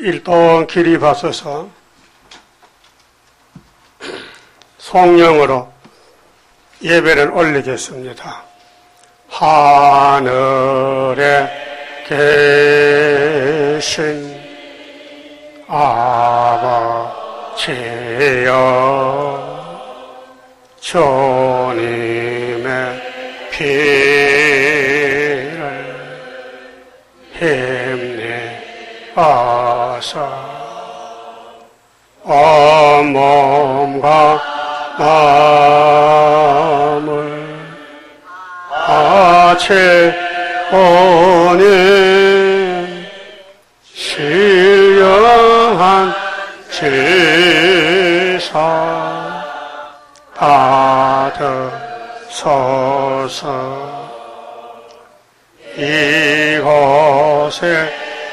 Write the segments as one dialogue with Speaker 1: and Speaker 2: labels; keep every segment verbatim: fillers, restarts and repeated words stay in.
Speaker 1: 일동 길이 받쳐서 성령으로 예배를 올리겠습니다. 하늘에 계신 아버지여, 주님의 피를 힘내어서 온 몸과 마음을 바치오니 신령한 제사 받으소서. 이곳에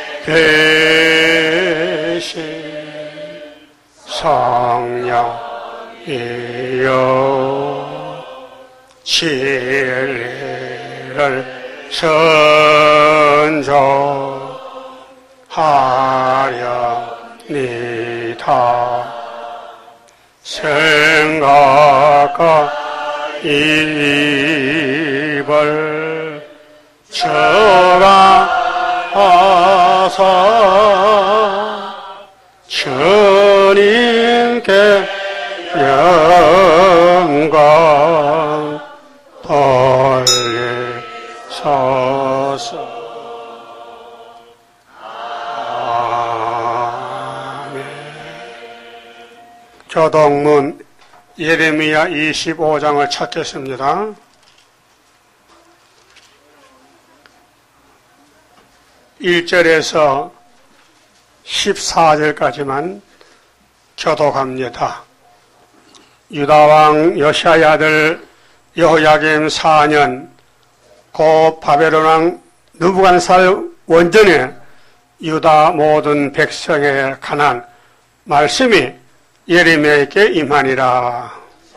Speaker 1: 계신 성령이여, 진리를 선조하렵니다. 생각과 입을 저가하사 주님께 영광 돌리소서. 아멘. 교동문 예레미야 이십오 장을 찾겠습니다. 일 절에서 십사 절까지만 교독합니다. 유다왕 요시야의 아들 여호야김 사 년, 고 바벨론왕 느부갓네살 원전에 유다 모든 백성에 관한 말씀이 예레미야에게 임하니라.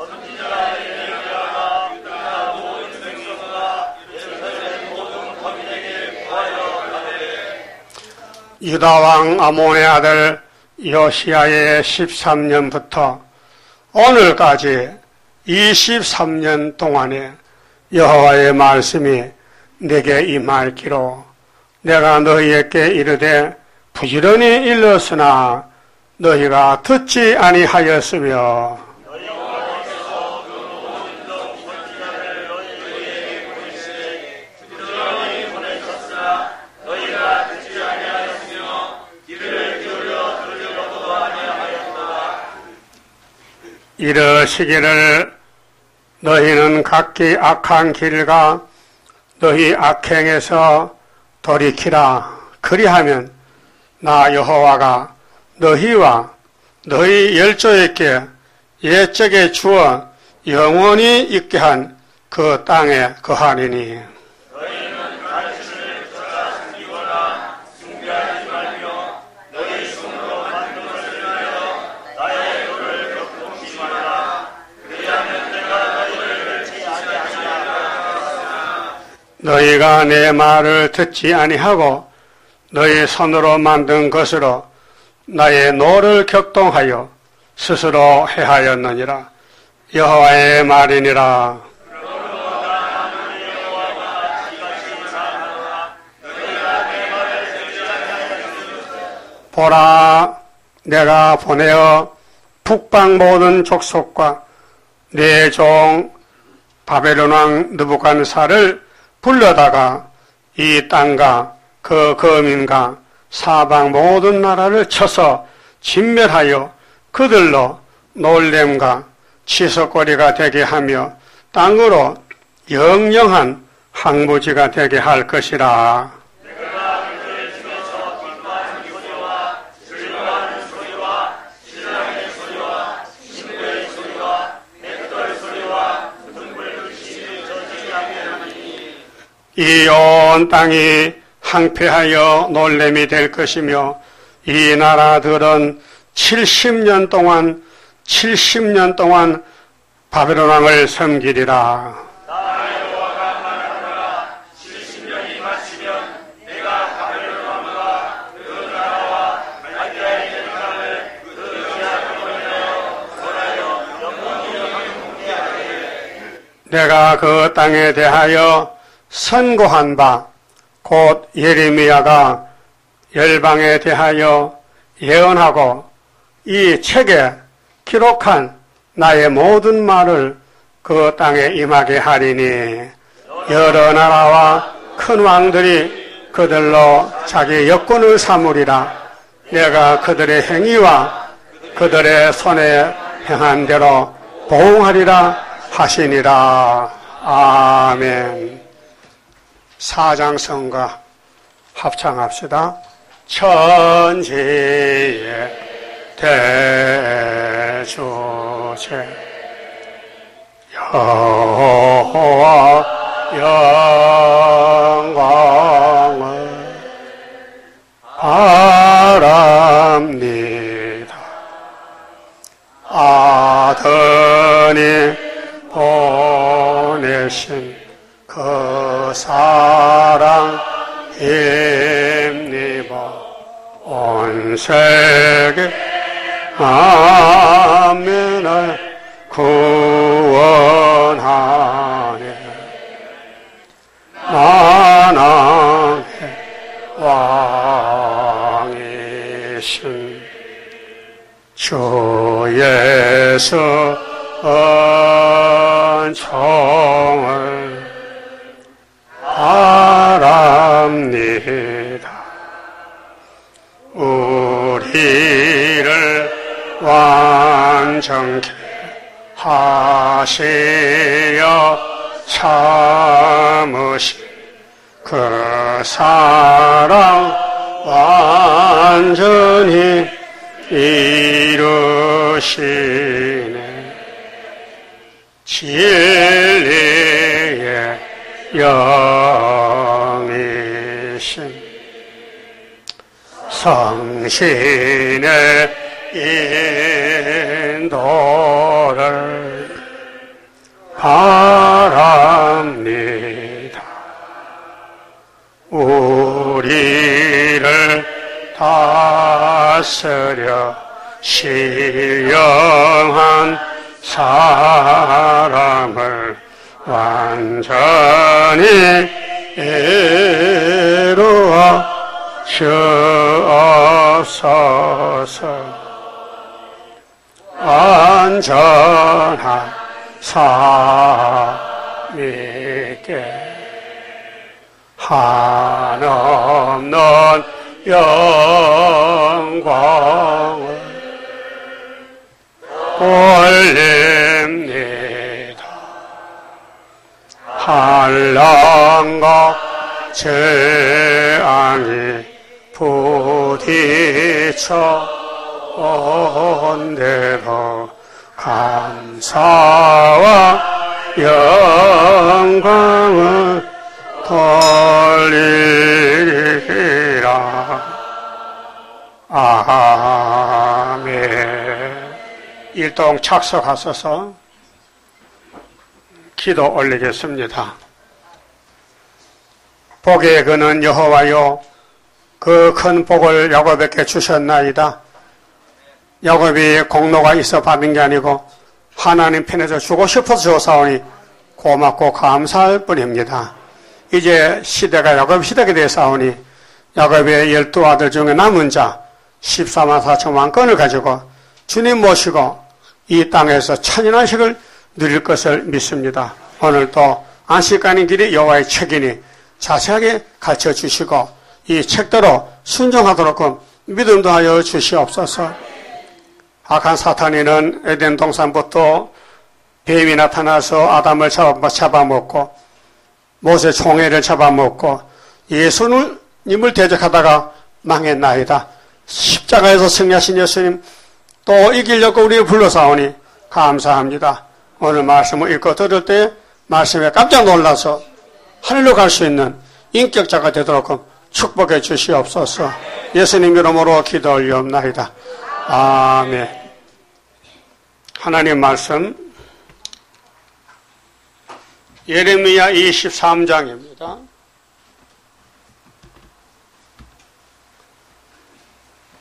Speaker 1: 유다왕 아몬의 아들 요시야의 십삼 년부터 오늘까지 이십삼 년 동안에 여호와의 말씀이 내게 임할기로 내가 너희에게 이르되 부지런히 일렀으나 너희가 듣지 아니하였으며 이러시기를 너희는 각기 악한 길과 너희 악행에서 돌이키라. 그리하면 나 여호와가 너희와 너희 열조에게 옛적에 주어 영원히 있게 한 그 땅에 거하리니.
Speaker 2: 너희는 가르침을 쫓아 숨기거나 숭배하지 말며 너희 손으로 만든 것을 위하여 나의 도를 격동치 마라. 그리하면 내가 너희를 멸치지 아니하리라.
Speaker 1: 너희가 내 말을 듣지 아니하고 너희 손으로 만든 것으로 나의 노를 격동하여 스스로 해하였느니라. 여호와의 말이니라. 보라, 내가 보내어 북방 모든 족속과 내 종 바벨론 왕 느부갓네살을 불러다가 이 땅과 그 거민과 사방 모든 나라를 쳐서 진멸하여 그들로 놀램과 치석거리가 되게 하며 땅으로 영영한 항무지가 되게 할 것이라.
Speaker 2: 내가 그들의 중에서 기뻐하는 소리와 즐거워하는 소리와 신랑의 소리와 신부의 소리와 백돌 소리와 등불 글씨를 젖지 않게
Speaker 1: 이 온 땅이 항폐하여 놀램이 될 것이며 이 나라들은 칠십 년 동안 칠십 년 동안 바벨론 왕을 섬기리라.
Speaker 2: 나 여호와가 말하노라. 칠십 년이 마치면 내가 바벨론 왕과 그 나라와 갈대
Speaker 1: 내가 그 땅에 대하여 선고한 바 곧 예레미야가 열방에 대하여 예언하고 이 책에 기록한 나의 모든 말을 그 땅에 임하게 하리니 여러 나라와 큰 왕들이 그들로 자기 여권을 삼으리라. 내가 그들의 행위와 그들의 손에 행한 대로 보응하리라 하시니라. 아멘. 사장성가 합창합시다. 천지의 대주제 여호와 영광을 바랍니다. 아드님 보내신 그 사랑 힘입어 온 세계 만민을 구원하네. 만왕의 왕이신 주 예수 은총을 바랍니다. 우리를 완전케 하시어 참으신 그 사랑 완전히 이루시네. 진리의 영이신 성신의 인도를 바랍니다. 우리를 다스려 신령한 사람을 완전히 이루어 주옵소서. 완전한 삶이게 한없는 영광을 올립니다. 한란과 재앙이 부딪혀 온대로 감사와 영광을 돌리리라. 아멘. 일동 착석하셔서 기도 올리겠습니다. 복의 그는 여호와요 그 큰 복을 야곱에게 주셨나이다. 야곱이 공로가 있어 받은 게 아니고 하나님 편에서 주고 싶어서 주사오니 고맙고 감사할 뿐입니다. 이제 시대가 야곱 시대가 되사오니 야곱의 열두 아들 중에 남은 자 십사만 사천만 건을 가지고 주님 모시고 이 땅에서 천인안식을 누릴 것을 믿습니다. 오늘도 안식 가는 길이 여호와의 책이니 자세하게 가르쳐 주시고 이 책대로 순종하도록 믿음도 하여 주시옵소서. 악한 사탄이는 에덴 동산부터 뱀이 나타나서 아담을 잡아먹고 모세 총회를 잡아먹고 예수님을 대적하다가 망했나이다. 십자가에서 승리하신 예수님 또 이기려고 우리를 불러사오니 감사합니다. 오늘 말씀을 읽고 들을 때 말씀에 깜짝 놀라서 하늘로 갈 수 있는 인격자가 되도록 축복해 주시옵소서. 예수님 이름으로 기도 올리옵나이다. 아멘. 하나님 말씀 예레미야 이십삼 장입니다.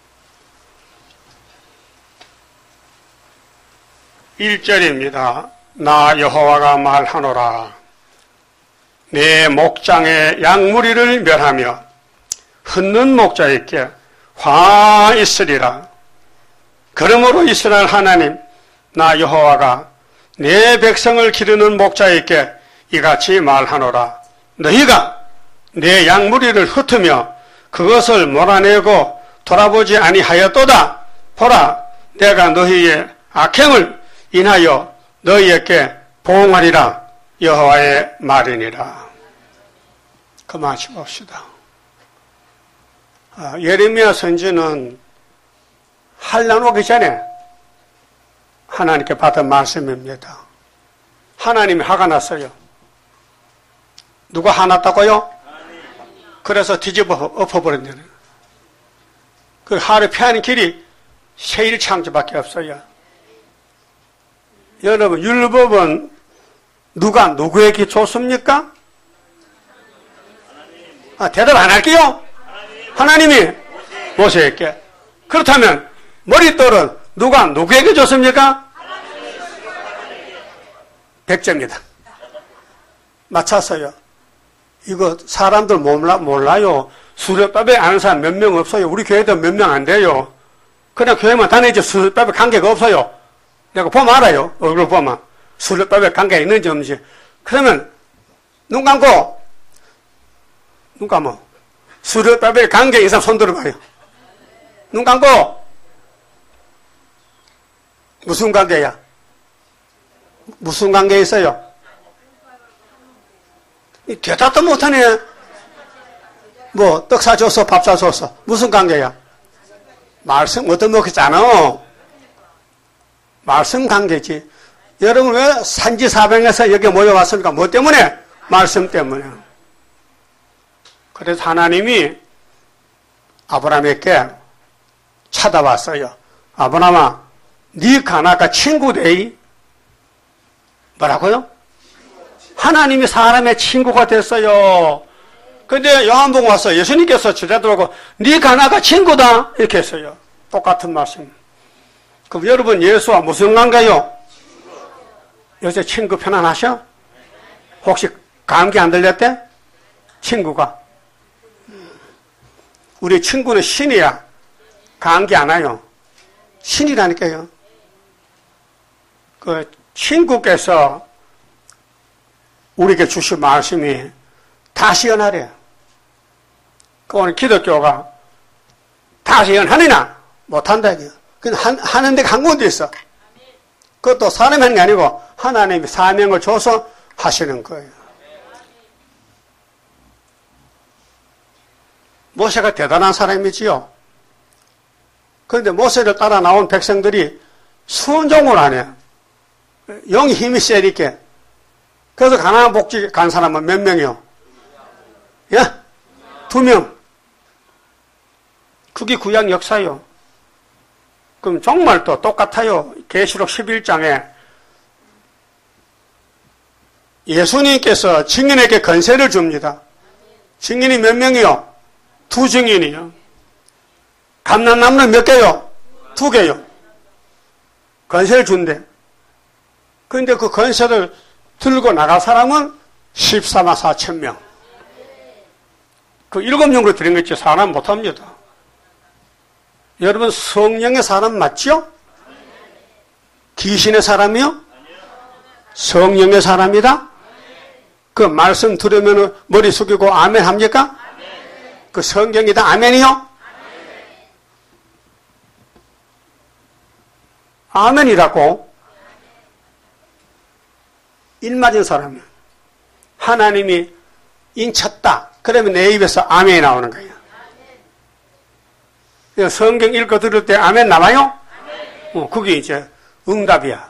Speaker 1: 일 절입니다. 나 여호와가 말하노라. 내 목장의 양무리를 멸하며 흩는 목자에게 화 있으리라. 그러므로 이스라엘 하나님 나 여호와가 내 백성을 기르는 목자에게 이같이 말하노라. 너희가 내 양무리를 흩으며 그것을 몰아내고 돌아보지 아니하였도다. 보라, 내가 너희의 악행을 인하여 너희에게 보응하리라. 여호와의 말이니라. 그만 봅시다. 아, 예레미야 선지는 환난 오기 전에 하나님께 받은 말씀입니다. 하나님이 화가 났어요. 누가 화났다고요? 그래서 뒤집어 엎어버렸네요. 그 화를 피하는 길이 세일창조밖에 없어요. 여러분, 율법은 누가 누구에게 줬습니까? 아, 대답 안 할게요. 하나님이 모세에게. 그렇다면 머릿돌은 누가 누구에게 줬습니까? 백 점이다. 맞췄어요. 이거 사람들 몰라, 몰라요. 수련법에 아는 사람 몇 명 없어요. 우리 교회도 몇 명 안 돼요. 그냥 교회만 다니지 수련법에 관계가 없어요. 내가 보면 알아요. 얼굴 보면. 수련법에 관계가 있는지 없는지. 그러면 눈 감고 눈 감어. 수련법에 관계 있는 사람 손 들어봐요. 눈 감고. 무슨 관계야? 무슨 관계 있어요? 대답도 못하네. 뭐 떡 사줘서 밥 사줘서 무슨 관계야? 말씀 얻어먹었잖아. 말씀 관계지. 여러분 왜 산지사방에서 여기 모여왔습니까? 뭐 때문에? 말씀 때문에. 그래서 하나님이 아브라함에게 찾아왔어요. 아브라함아, 네 가나가 친구 되이? 뭐라고요? 하나님이 사람의 친구가 됐어요. 근데 요한복음 와서 예수님께서 제자들하고 네 가나가 친구다 이렇게 했어요. 똑같은 말씀. 그럼 여러분 예수와 무슨 관계요? 요새 친구 편안하셔? 혹시 감기 안 들렸대? 친구가. 우리 친구는 신이야. 감기 안 와요. 신이라니까요. 그 친구께서 우리에게 주신 말씀이 다시 연하래요. 그 오늘 기독교가 다시 연하느냐? 못한다 이게요. 그냥 한, 하는 데가 한 군데 있어. 그것도 사람이 하는 게 아니고 하나님이 사명을 줘서 하시는 거예요. 모세가 대단한 사람이지요. 그런데 모세를 따라 나온 백성들이 순종을 안 해요. 영이 힘이 세니까. 그래서 가나안 복지 간 사람은 몇 명이요? 예? 두 명. 그게 구약 역사요. 그럼 정말 또 똑같아요. 계시록 십일 장에 예수님께서 증인에게 권세를 줍니다. 증인이 몇 명이요? 두 증인이요. 감람나무는 몇 개요? 두 개요. 권세를 준대. 그런데 그 권세를 들고 나갈 사람은 십사만 사천 명. 그 일곱 명으로 드린 거 있지 사람 못합니다. 여러분 성령의 사람 맞죠? 귀신의 사람이요? 성령의 사람이다? 그 말씀 들으면 머리 숙이고 아멘 합니까? 그 성경이다 아멘이요? 아멘이라고? 일 맞은 사람이요. 하나님이 인쳤다. 그러면 내 입에서 아멘이 나오는 거예요. 성경 읽고 들을 때 아멘 나와요? 어, 그게 이제 응답이야.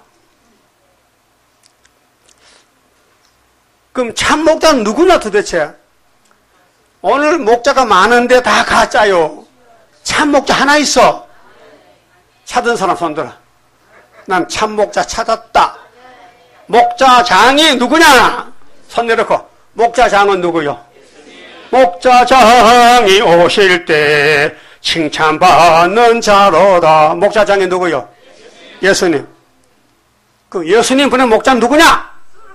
Speaker 1: 그럼 참 목자는 누구나 도대체? 오늘 목자가 많은데 다 가짜요. 참 목자 하나 있어. 찾은 사람 손들어. 난 참 목자 찾았다. 목자장이 누구냐? 손 내놓고. 목자장은 누구요? 목자장이 오실 때 칭찬받는 자로다. 목자장이 누구요? 예수님. 그 예수님 보낸 목자는 누구냐?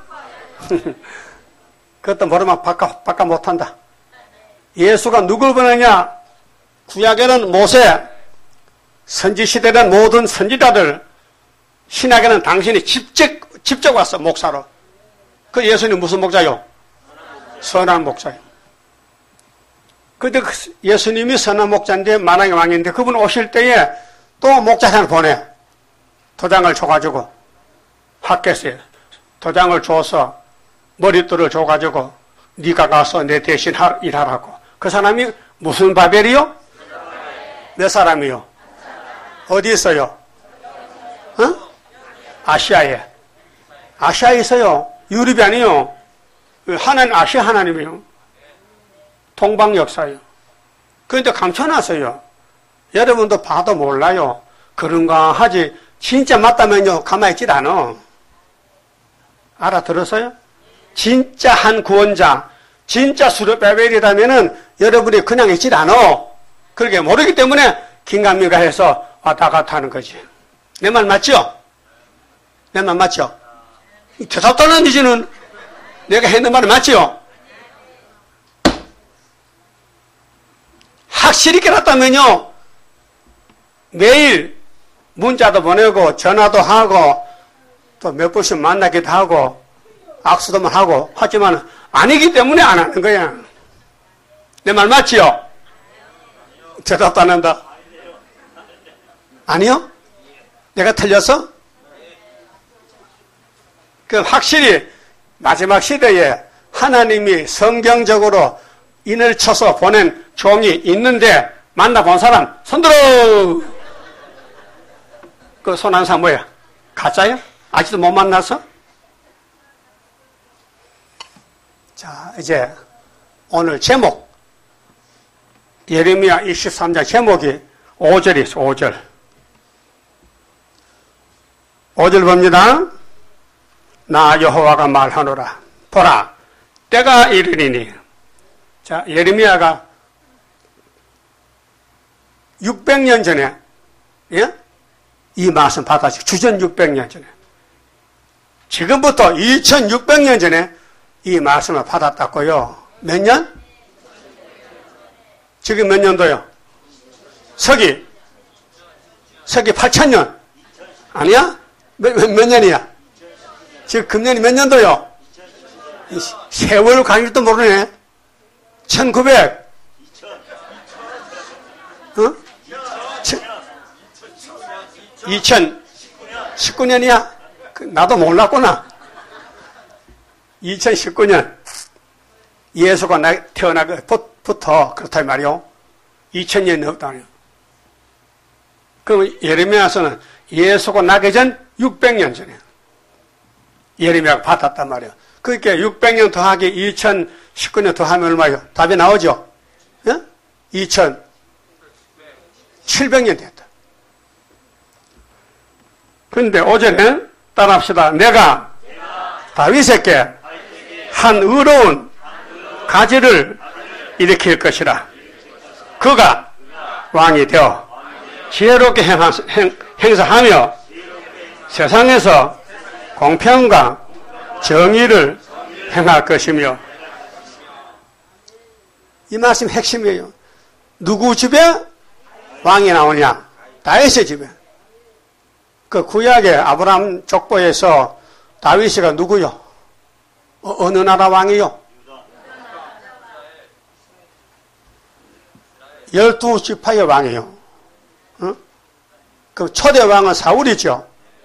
Speaker 1: 그것도 모르면 바꿔, 바꿔 못한다. 예수가 누굴 보내냐? 구약에는 모세, 선지시대는 모든 선지자들, 신약에는 당신이 직접, 직접 왔어, 목사로. 그 예수님 무슨 목자요? 선한 목자요. 근데 예수님이 선한 목자인데, 만왕의 왕인데, 그분 오실 때에 또 목자 하나 보내. 도장을 줘가지고, 학교에서 도장을 줘서, 머릿돌을 줘가지고, 네가 가서 내 대신 일하라고. 그 사람이 무슨 바벨이요? 몇 사람이요? 어디 있어요? 어? 아시아에. 아시아에 있어요. 유럽이 아니요. 하나님, 아시아 하나님이요. 동방 역사요. 그런데 감춰놨어요. 여러분도 봐도 몰라요. 그런가 하지. 진짜 맞다면요. 가만히 있질 않아. 알아들었어요? 진짜 한 구원자, 진짜 수르바벨이라면은 여러분이 그냥 있질 않아. 그렇게 모르기 때문에 긴가민가 해서 왔다 갔다 하는 거지. 내 말 맞죠? 내 말 맞죠? 대답도 안 하는지는 내가 했는 말이 맞죠? 확실히 깨닫다면요, 매일 문자도 보내고 전화도 하고 또 몇 번씩 만나기도 하고 악수도만 하고 하지만 아니기 때문에 안 하는 거야. 내 말 맞지요? 대답도 안 한다. 아니요? 내가 틀렸어? 그 확실히 마지막 시대에 하나님이 성경적으로 인을 쳐서 보낸 종이 있는데 만나본 사람 손들어. 그 손 한 사람 뭐야? 가짜야? 아직도 못 만나서? 자, 이제 오늘 제목 예레미야 이십삼 장 제목이 오 절이 있어. 오 절. 오 절 봅니다. 나 여호와가 말하노라. 보라, 때가 이르리니. 자, 예레미야가 육백 년 전에, 예? 이 말씀 받았지. 주전 육백 년 전에. 지금부터 이천육백 년 전에 이 말씀을 받았다고요. 몇 년? 지금 몇 년도요? 서기. 서기 팔천 년. 아니야? 몇, 몇, 몇 년이야? 지금 금년이 몇 년도요? 세월 강일도 모르네. 천구백. 어? 이천십구 년이야? 나도 몰랐구나. 이천십구 년. 예수가 태어나부터 그렇다 말이요. 이천 년이 넘었다네요. 그럼 예레미야서는 예수가 나기 전 육백 년 전에 예레미야가 받았단 말이에요. 그러니까 육백 년 더하기 이천십구 년 더하면 얼마예요? 답이 나오죠? 예? 이천칠백 년 됐다. 그런데 오전에 따라합시다. 내가 다윗에게 한 의로운 가지를 일으킬 것이라. 그가 왕이 되어 지혜롭게 행사하며 세상에서 공평과 정의를 행할 것이며. 이 말씀 핵심이에요. 누구 집에 왕이 나오냐? 다윗의 집에. 그 구약의 아브라함 족보에서 다윗이가 누구요? 어, 어느 나라 왕이요? 열두 지파의 왕이요. 어? 그 초대 왕은 사울이죠.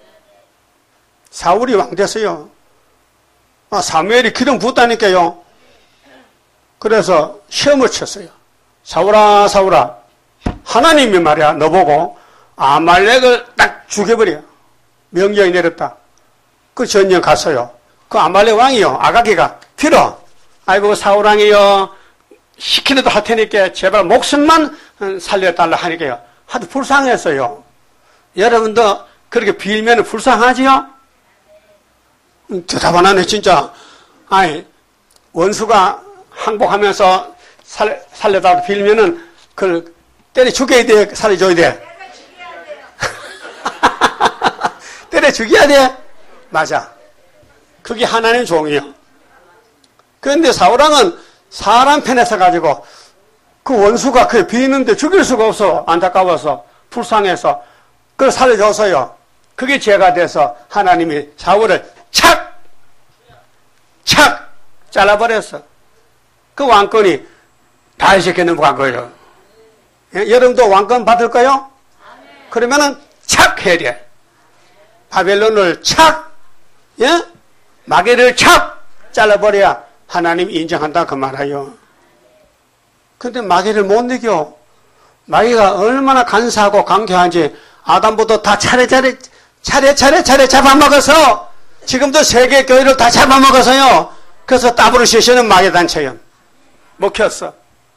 Speaker 1: 사울이 왕 됐어요. 아, 사무엘이 기름 붓다니까요. 그래서 시험을 쳤어요. 사울아, 사울아. 하나님이 말이야, 너보고 아말렉을 딱 죽여버려. 명령이 내렸다. 그 전령 갔어요. 그 아말렉 왕이요, 아가기가 빌어. 아이고, 사울왕이요, 시키는 할 테니까 제발 목숨만 살려달라 하니까요. 하도 불쌍했어요. 여러분도 그렇게 빌면 불쌍하지요? 대답 안 하네, 진짜. 아이, 원수가 항복하면서 살, 살려달라 빌면은 그걸 때려 죽여야 돼, 살려줘야 돼? 때려 죽여야 돼? 맞아. 그게 하나님의 종이요. 그런데 사울왕은 사람 편에서 가지고 그 원수가 그에 비있는데 죽일 수가 없어. 안타까워서 불쌍해서 그걸 살려줘서요. 그게 죄가 돼서 하나님이 사울을 착! 착! 잘라버렸어. 그 왕권이 다윗에게 넘어간 거예요. 예? 여러분도 왕권 받을까요? 그러면은 착 해야 돼. 바벨론을 착! 예? 마귀를 착! 잘라버려야 하나님이 인정한다 그 말이에요. 근데 마귀를 못 이겨. 마귀가 얼마나 간사하고 강경한지 아담부터 다 차례차례 차례차례 차례 잡아먹어서 지금도 세계 교회를 다 잡아먹어서요. 그래서 따브르시시는 마귀 단체요. 먹혔어.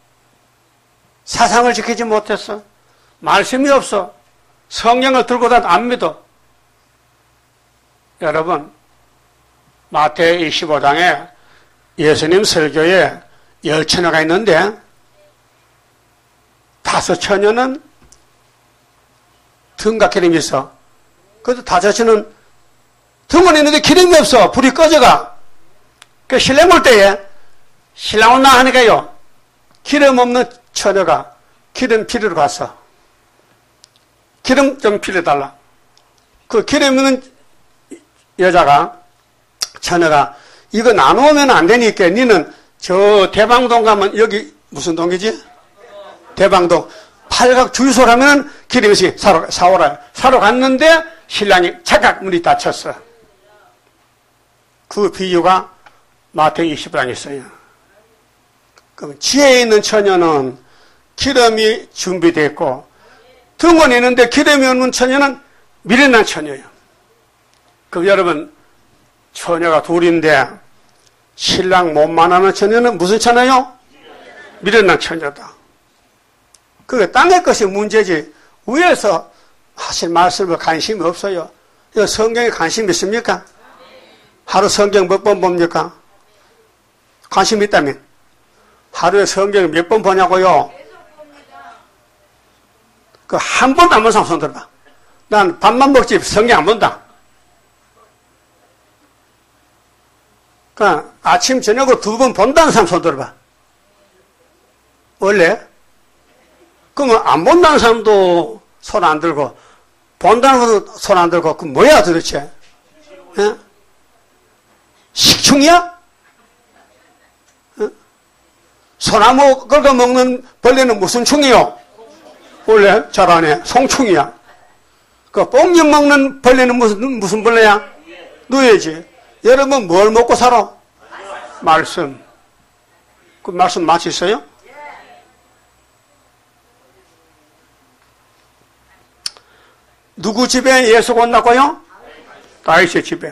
Speaker 1: 사상을 지키지 못했어. 말씀이 없어. 성경을 들고 다녀도 안 믿어. 여러분, 마태복음 이십오 장에 예수님 설교에 열 처녀가 있는데 다섯 처녀는 등과 기름이 있어. 그래도 다섯 처녀는 등은 있는데 기름이 없어. 불이 꺼져가. 그 신랑 올 때에 신랑 온나 하니까요. 기름 없는 처녀가 기름 필요로 갔어. 기름 좀 필요해달라. 그 기름 있는 여자가, 처녀가, 이거 나누면 안 되니까, 니는 저 대방동 가면, 여기 무슨 동이지? 대방동. 팔각 주유소 가면 기름이 사러, 사오라. 사러 갔는데, 신랑이 착각 문이 닫혔어. 그 비유가 마태복음 이십오 장에 있어요. 그럼 지혜에 있는 처녀는 기름이 준비되어 등원이 있는데 기름이 없는 처녀는 미련한 처녀예요. 그럼 여러분, 처녀가 둘인데 신랑 못 만나는 처녀는 무슨 처녀요? 미련한 처녀다. 그게 땅의 것이 문제지 위에서 하실 말씀에 관심이 없어요. 이거 성경에 관심 있습니까? 하루 성경 몇 번 봅니까? 관심 있다면 하루에 성경 몇 번 보냐고요? 그 한 번도 안 본 사람 손 들어봐. 난 밥만 먹지 성경 안 본다. 그 아침 저녁으로 두 번 본다는 사람 손 들어봐. 원래? 그러면 안 본다는 사람도 손 안 들고 본다는 사람도 손 안 들고 그 뭐야 도대체? 예? 식충이야? 예? 소나무 긁어 먹는 벌레는 무슨 충이요? 원래 잘 안 해. 송충이야. 그 뽕잎 먹는 벌레는 무슨 무슨 벌레야? 누에지. 여러분 뭘 먹고 살아? 말씀. 그 말씀 맛이 있어요? 누구 집에 예수가 온다고요? 다윗의 집에.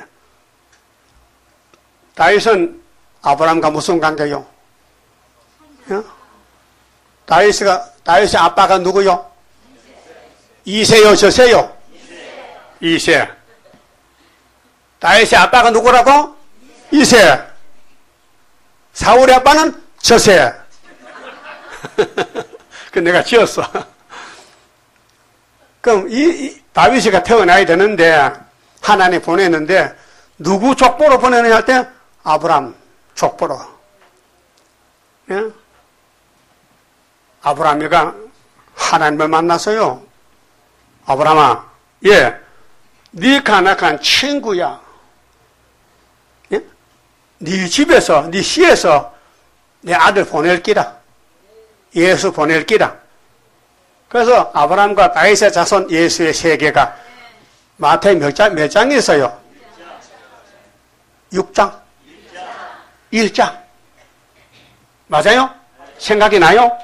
Speaker 1: 다윗은 아브라함과 무슨 관계요? 예? 다윗이가 다윗의 아빠가 누구요? 이세요, 저세요? 이세. 다윗의 아빠가 누구라고? 이세. 사울의 아빠는 저세. 그 내가 지었어. 그럼 이, 이 다윗이가 태어나야 되는데 하나님 보냈는데 누구 족보로 보내느냐 할 때 아브람 족보로. 예? 아브라함이가 하나님을 만났어요. 아브라함아, 예, 네 가나간 친구야. 예? 네 집에서, 네 시에서 내 아들 보낼 기라. 예수 보낼 기라. 그래서 아브라함과 다윗의 자손 예수의 세계가 마태복음 몇 장, 몇 장이 있어요? 육 장? 일 장. 맞아요? 생각이 나요?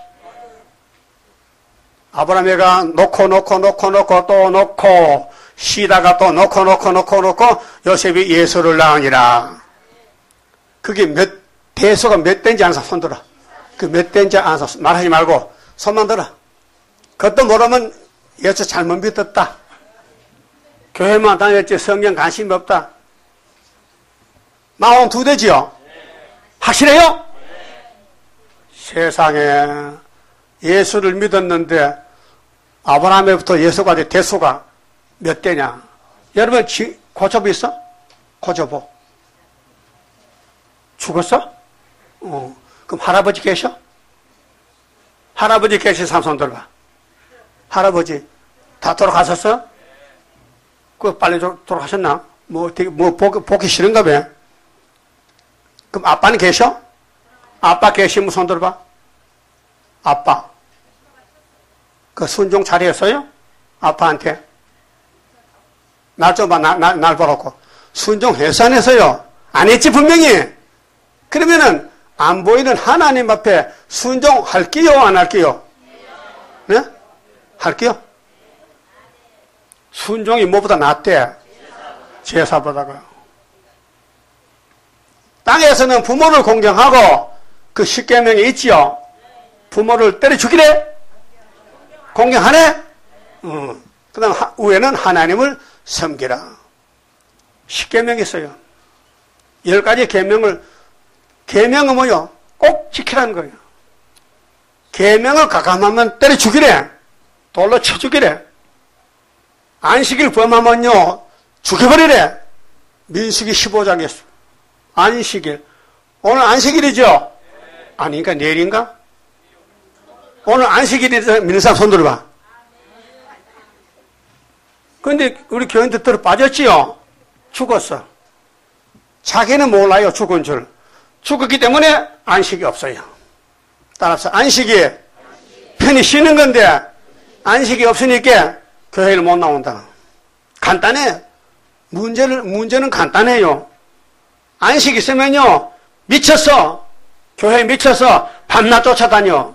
Speaker 1: 아브라함이가 놓고 놓고 놓고 놓고 또 놓고 쉬다가 또 놓고 놓고 놓고 놓고 요셉이 예수를 낳으니라. 그게 몇 대수가 몇 대인지 아는 사람 손 들어. 그 몇 대인지 아는 사람 말하지 말고 손만 들어. 그것도 모르면 예수 잘못 믿었다. 교회만 다녔지 성경 관심이 없다. 마흔 두 대지요? 확실해요? 세상에 예수를 믿었는데 아브라함에부터 예수까지 대수가 몇 대냐? 여러분 고첩이 있어? 고조보. 죽었어? 어. 그럼 할아버지 계셔? 할아버지 계신 사람 손 들어봐. 할아버지 다 돌아가셨어? 그 빨리 돌아가셨나? 뭐 되게 뭐 보기, 보기 싫은가 봐. 그럼 아빠는 계셔? 아빠 계시면 손 들어봐. 아빠. 그 순종 잘했어요? 아빠한테. 날 좀 봐, 날, 날, 날 보라고. 순종해서 안 했어요? 안 했지, 분명히. 그러면은, 안 보이는 하나님 앞에 순종할게요, 안 할게요? 네? 할게요? 순종이 뭐보다 낫대? 제사보다가. 땅에서는 부모를 공경하고, 그 십계명에 있지요? 부모를 때려 죽이래? 공경하네? 어. 그 다음, 위에는 하나님을 섬기라. 십계명이 있어요. 열 가지 계명을, 계명은 뭐요? 꼭 지키라는 거예요. 계명을 가감하면 때려 죽이래. 돌로 쳐 죽이래. 안식일 범하면요, 죽여버리래. 민수기 십오 장에 있어. 안식일. 오늘 안식일이죠? 아니니까 내일인가? 오늘 안식일이라서 믿는 사람 손 들어봐. 근데 우리 교인들 들어 빠졌지요? 죽었어. 자기는 몰라요, 죽은 줄. 죽었기 때문에 안식이 없어요. 따라서 안식이 편히 쉬는 건데 안식이 없으니까 교회를 못 나온다. 간단해. 문제를, 문제는 간단해요. 안식이 있으면요, 미쳤어. 교회에 미쳐서 밤낮 쫓아다녀.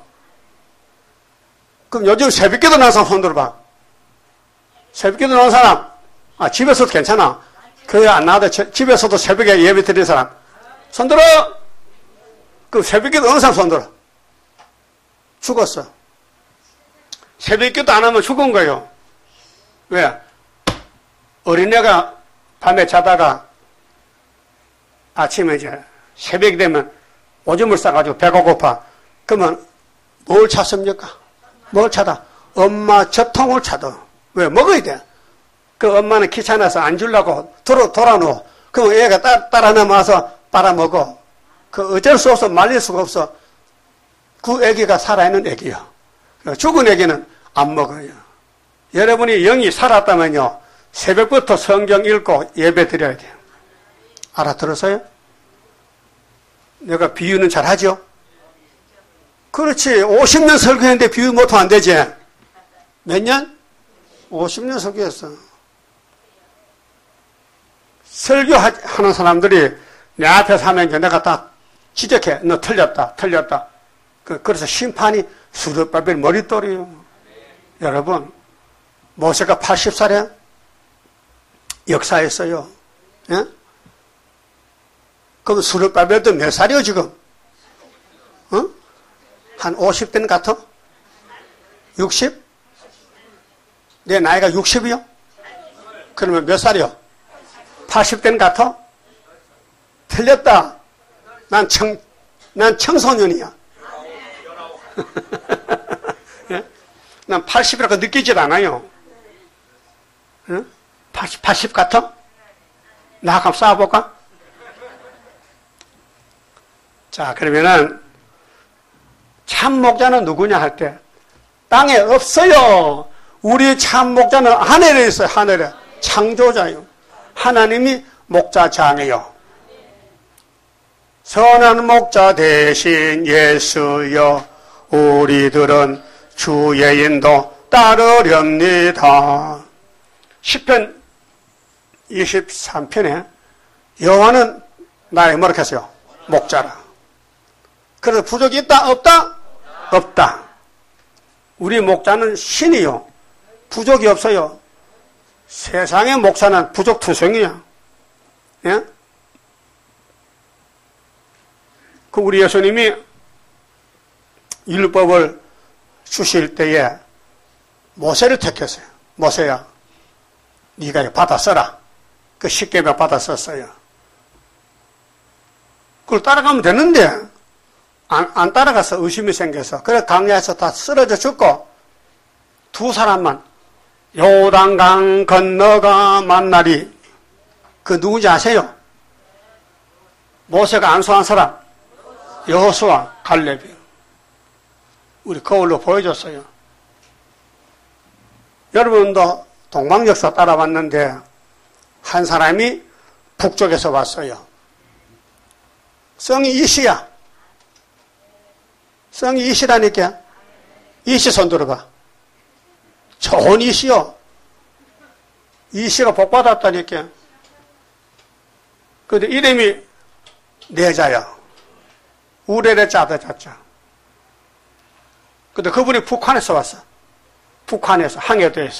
Speaker 1: 그럼 요즘 새벽기도 나온 사람 손 들어봐. 새벽기도 나온 사람, 아, 집에서도 괜찮아. 교회 안 나와도 집에서도 새벽에 예배 드리는 사람. 손 들어! 그 새벽기도 어느 사람 손 들어? 죽었어. 새벽기도 안 하면 죽은 거예요. 왜? 어린애가 밤에 자다가 아침에 이제 새벽이 되면 오줌을 싸가지고 배가 고파. 그러면 뭘 찾습니까? 뭘 찾아? 엄마 젖통을 찾아. 왜? 먹어야 돼. 그 엄마는 귀찮아서 안 주려고 돌아, 돌아놓어. 그럼 애가 따, 따라 넘어와서 빨아먹어. 그 어쩔 수 없어. 말릴 수가 없어. 그 애기가 살아있는 애기요. 죽은 애기는 안 먹어요. 여러분이 영이 살았다면요, 새벽부터 성경 읽고 예배 드려야 돼요. 알아들었어요? 내가 비유는 잘하죠? 그렇지. 오십 년 설교했는데 비유 못하면 안 되지. 몇 년? 오십 년 설교했어. 설교하는 사람들이 내 앞에 서면 내가 다 지적해. 너 틀렸다, 틀렸다. 그래서 심판이 수르바벨 머릿돌이요. 여러분, 모세가 팔십 살에 역사했어요. 예? 그럼 수르바벨도 몇 살이요, 지금? 어? 한 오십 대는 같아? 육십? 내 나이가 육십이요? 그러면 몇 살이요? 팔십 대는 같아? 틀렸다. 난 청, 난 청소년이야. 예? 난 팔십이라고 느끼질 않아요. 예? 팔십, 팔십 같아? 나 한번 싸워볼까? 자, 그러면은, 참 목자는 누구냐 할 때, 땅에 없어요. 우리 참 목자는 하늘에 있어요, 하늘에. 창조자요. 하나님이 목자장이요. 선한 목자 대신 예수여, 우리들은 주의 인도 따르렵니다. 시편 이십삼 편에 여호와는 나의 뭐라고 했어요? 목자라. 그래서 부족이 있다? 없다? 없다. 우리 목자는 신이요. 부족이 없어요. 세상의 목사는 부족투성이야. 예? 그 우리 예수님이 율법을 주실 때에 모세를 택했어요. 모세야, 네가 받아 써라. 그 십계명 받아 썼어요. 그걸 따라가면 되는데 안, 안 따라가서 의심이 생겨서 그래 강야에서 다 쓰러져 죽고 두 사람만 요단강 건너가 만나리. 그 누군지 아세요? 모세가 안수한 사람 여호수아, 갈렙이요. 우리 거울로 보여줬어요. 여러분도 동방역사 따라왔는데 한 사람이 북쪽에서 왔어요. 성이 이시야. 성이 이시라니까. 이시 손 들어봐. 좋은 이시요. 이시가 복받았다니까. 근데 이름이 내자야. 우레레 짜다 짰자. 근데 그분이 북한에서 왔어. 북한에서, 항해도에서.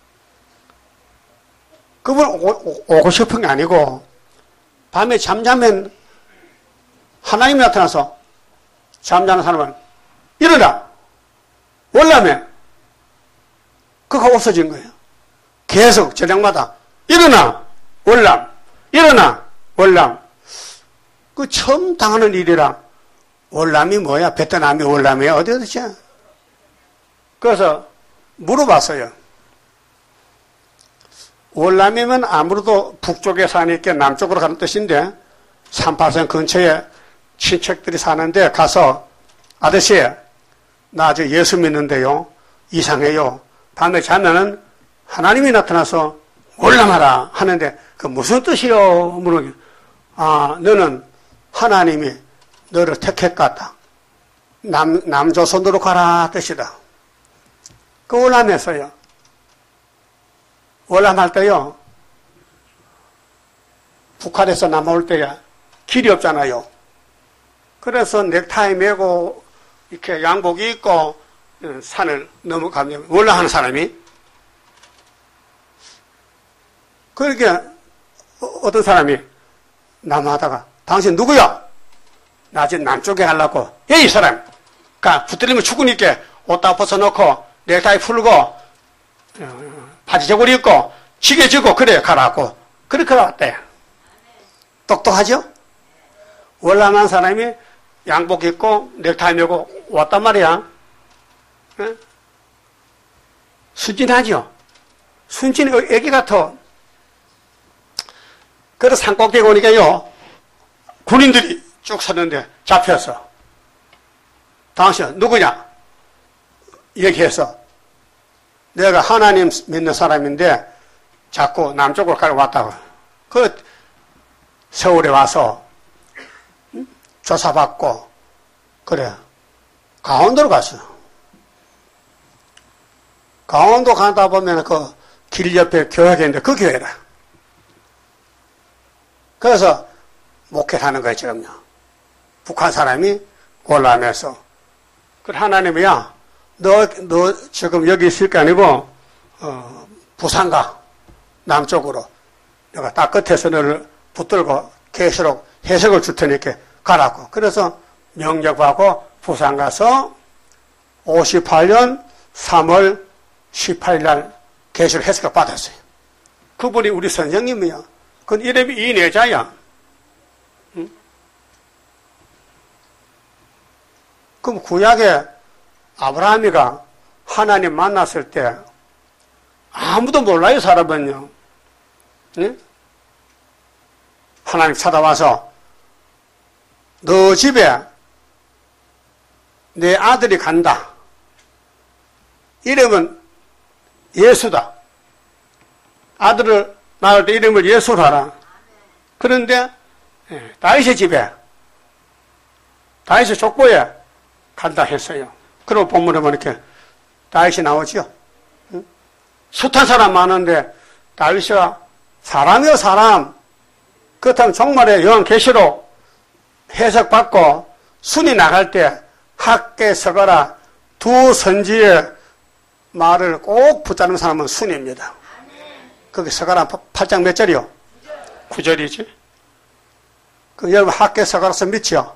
Speaker 1: 그분 오, 오고 싶은 게 아니고, 밤에 잠자면 하나님이 나타나서 잠자는 사람은 일어나! 월남에! 그거 없어진 거예요. 계속 저녁마다 일어나! 월남! 일어나! 월남! 그 처음 당하는 일이라 월남이 뭐야? 베트남이 월남이야? 어디 어디지? 그래서 물어봤어요. 월남이면 아무래도 북쪽에 사니까 남쪽으로 가는 뜻인데 삼팔선 근처에 친척들이 사는데 가서 아저씨 나 아주 예수 믿는데요. 이상해요. 밤에 자면은 하나님이 나타나서 월남하라 하는데 그 무슨 뜻이요? 물어요. 아 너는 하나님이 너를 택했겠다. 남, 남조선으로 가라 뜻이다. 그 월남에서요. 월남할 때요. 북한에서 남아올 때야 길이 없잖아요. 그래서 넥타이 메고 이렇게 양복이 입고 산을 넘어가면 월남하는 사람이 그렇게 어떤 사람이 남하다가 당신 누구야? 나 지금 남쪽에 가려고. 예, 이 사람. 가, 붙들리면 죽으니까 옷 다 벗어놓고, 넥타이 풀고, 어, 바지 저고리 입고, 지게 지고, 그래, 가라고. 그렇게 왔대. 똑똑하죠? 월남한 사람이 양복 입고, 넥타이 메고 왔단 말이야. 예? 순진하죠? 순진히 애기 같아. 그래서 산꼭대기 오니까요, 군인들이 쭉 섰는데 잡혔어. 당신 누구냐? 얘기해서 내가 하나님 믿는 사람인데 자꾸 남쪽으로 가러 왔다고. 그 서울에 와서 응? 조사받고 그래 강원도로 갔어. 강원도 가다 보면 그 길 옆에 교회가 있는데 그 교회라. 그래서 목회를 하는 거예요 지금요. 북한 사람이 월남에서. 그래, 하나님이야, 너, 너 지금 여기 있을 게 아니고, 어, 부산 가. 남쪽으로. 내가 딱 끝에서 너를 붙들고 계시록 해석을 줄 테니까 가라고. 그래서 명령받고 부산 가서 오십팔 년 삼월 십팔 일 날 계시록 해석을 받았어요. 그분이 우리 선생님이야. 그 이름이 이내자야. 응? 그럼 구약에 아브라함이가 하나님 만났을 때 아무도 몰라요, 사람은요. 응? 하나님 찾아와서 너 집에 내 아들이 간다. 이름은 예수다. 아들을 낳을 때 이름을 예수로 하라. 그런데 다윗의 집에 다윗의 족보에 간다 했어요. 그리고 본문에 보니까 다윗이 나오죠. 응? 숱한 사람 많은데 다윗이가 사람이요 사람. 그렇다면 종말에 요한계시록 해석받고 순이 나갈 때 학계 서거라 두 선지의 말을 꼭 붙잡는 사람은 순입니다. 거기 서가라 팔 장 몇 절이요? 구 절이지. 그 여러분 학계 서가라서 믿죠?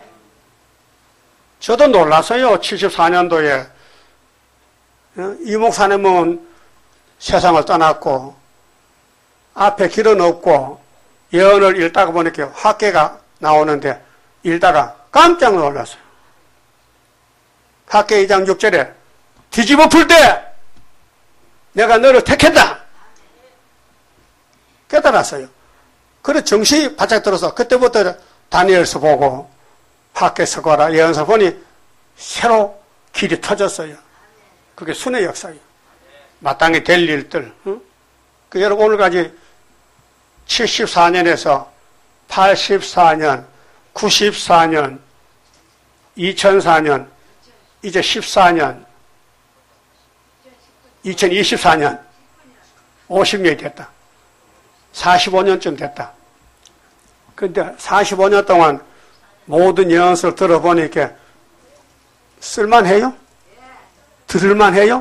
Speaker 1: 저도 놀랐어요. 칠십사 년도에 이 목사님은 세상을 떠났고 앞에 길은 없고 예언을 읽다가 보니까 학계가 나오는데 읽다가 깜짝 놀랐어요. 학계 이 장 육 절에 뒤집어 풀 때 내가 너를 택했다. 깨달았어요. 그래 정신이 바짝 들어서 그때부터 다니엘서 보고 밖에서 거라 예언서 보니 새로 길이 터졌어요. 그게 순회 역사예요. 마땅히 될 일들. 응? 그 여러분 오늘까지 칠십사 년에서 팔십사 년, 구십사 년, 이천사 년, 이제 십사 년, 이천이십사 년, 오십 년이 됐다. 사십오 년쯤 됐다. 근데 사십오 년 동안 모든 예언서를 들어보니까 쓸만해요? 들을만해요?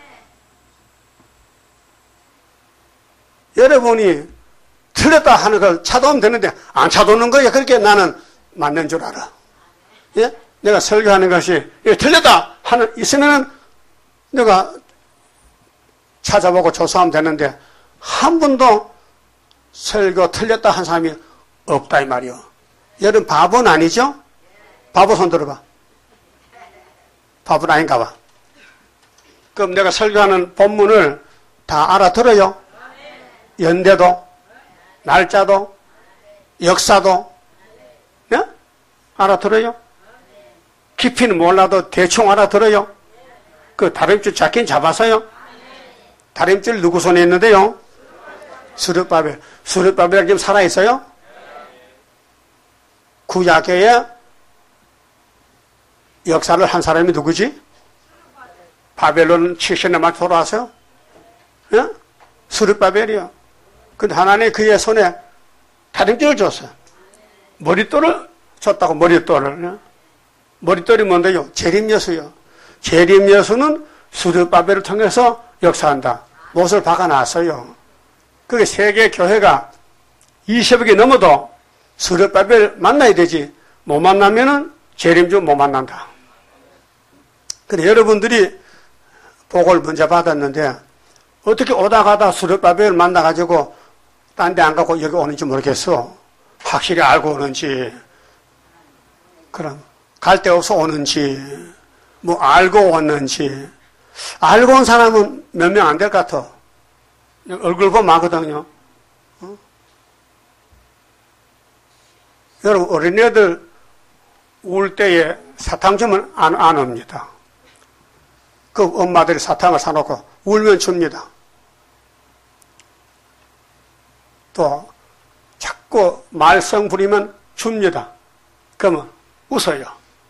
Speaker 1: 여러분이 틀렸다 하는 걸 찾아오면 되는데 안 찾아오는 거야. 그렇게 나는 맞는 줄 알아. 예? 내가 설교하는 것이 틀렸다 하는 있으면은 내가 찾아보고 조사하면 되는데 한 번도 설교 틀렸다 한 사람이 없다 이 말이요. 여러분 바보는 아니죠? 바보 손 들어봐. 바보는 아닌가 봐. 그럼 내가 설교하는 본문을 다 알아들어요? 연대도, 날짜도, 역사도, 네? 알아들어요? 깊이는 몰라도 대충 알아들어요? 그 다림줄 잡긴 잡아서요? 다림줄 누구 손에 있는데요? 스룹바벨. 스룹바벨이 지금 살아있어요? 구약의 역사를 한 사람이 누구지? 바벨론 칠십 년만 돌아왔어요? 예? 스룹바벨이요. 근데 하나님이 그의 손에 다림줄을 줬어요. 머릿돌을 줬다고, 머릿돌을. 예? 머릿돌이 뭔데요? 재림여수요. 재림여수는 스룹바벨을 통해서 역사한다. 못을 박아놨어요. 그게 세계 교회가 이십여 개 넘어도 스룹바벨 만나야 되지. 못 만나면은 재림주 못 만난다. 근데 여러분들이 복을 먼저 받았는데 어떻게 오다 가다 스룹바벨을 만나가지고 딴 데 안 가고 여기 오는지 모르겠어. 확실히 알고 오는지, 그럼 갈 데 없어 오는지, 뭐 알고 왔는지. 알고 온 사람은 몇 명 안 될 것 같아. 얼굴 보면 많거든요. 어? 여러분 어린애들 울 때에 사탕 주면 안, 안 옵니다. 그 엄마들이 사탕을 사놓고 울면 줍니다. 또 자꾸 말썽 부리면 줍니다. 그러면 웃어요.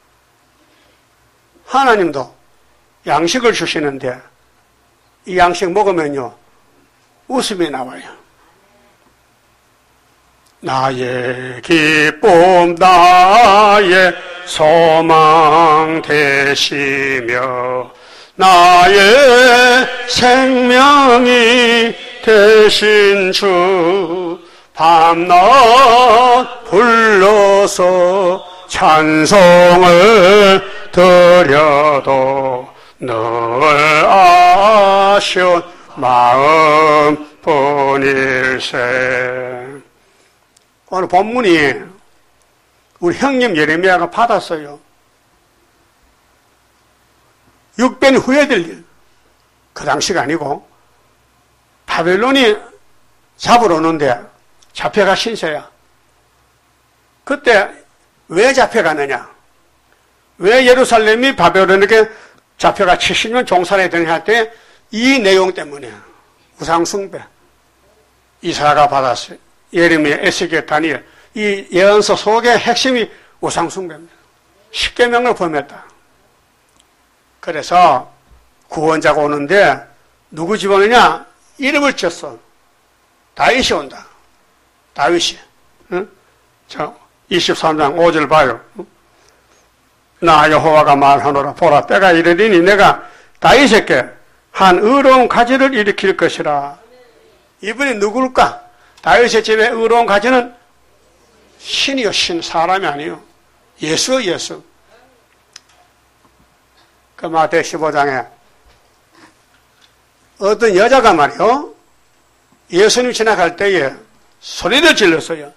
Speaker 1: 하나님도 양식을 주시는데 이 양식 먹으면요 웃음이 나와요. 나의 기쁨 나의 소망 되시며 나의 생명이 되신 주 밤낮 불러서 찬송을 드려도 늘 아쉬운 마음뿐일세. 오늘 본문이 우리 형님 예레미야가 받았어요. 육변 후회될 일. 그 당시가 아니고 바벨론이 잡으러 오는데 잡혀가 신세야. 그때 왜 잡혀가느냐? 왜 예루살렘이 바벨론에게 잡혀가 칠십 년 종살이 되느냐 할 때 이 내용 때문에 우상숭배. 이사야가 받았어요. 예레미야, 에스겔, 다니엘. 이 예언서 속의 핵심이 우상숭배입니다. 십계명을 범했다. 그래서 구원자가 오는데 누구 집 오느냐? 이름을 지었어. 다윗이 온다. 다윗이. 응? 자, 이십삼 장 오 절 봐요. 나 여호와가 말하노라. 보라, 때가 이르리니 내가 다윗에게 한 의로운 가지를 일으킬 것이라. 이분이 누굴까? 다윗의 집에 의로운 가지는 신이요, 신. 사람이 아니요. 예수, 예수. 그 마태복음 십오 장에 어떤 여자가 말이요, 예수님 지나갈 때에 소리를 질렀어요.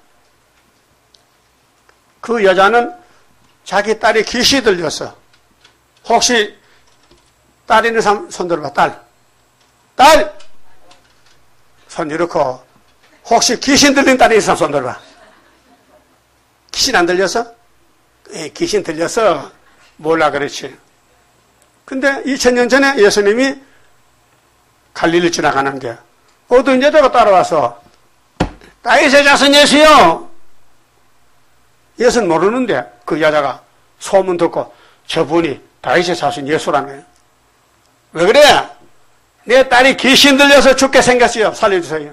Speaker 1: 그 여자는 자기 딸이 귀신이 들렸어. 혹시 딸 있는 사람 손 들어봐. 딸. 딸! 손 이렇게. 혹시 귀신 들린 딸이 있는 사람 손 들어봐. 귀신 안 들려서? 예, 귀신 들려서 몰라 그렇지. 근데 이천 년 전에 예수님이 갈릴리 지나가는데 어떤 여자가 따라와서 다윗의 자손 예수요. 예수는 모르는데 그 여자가 소문 듣고 저분이 다윗의 자손 예수라는 거예요. 왜 그래? 내 딸이 귀신 들려서 죽게 생겼어요. 살려주세요.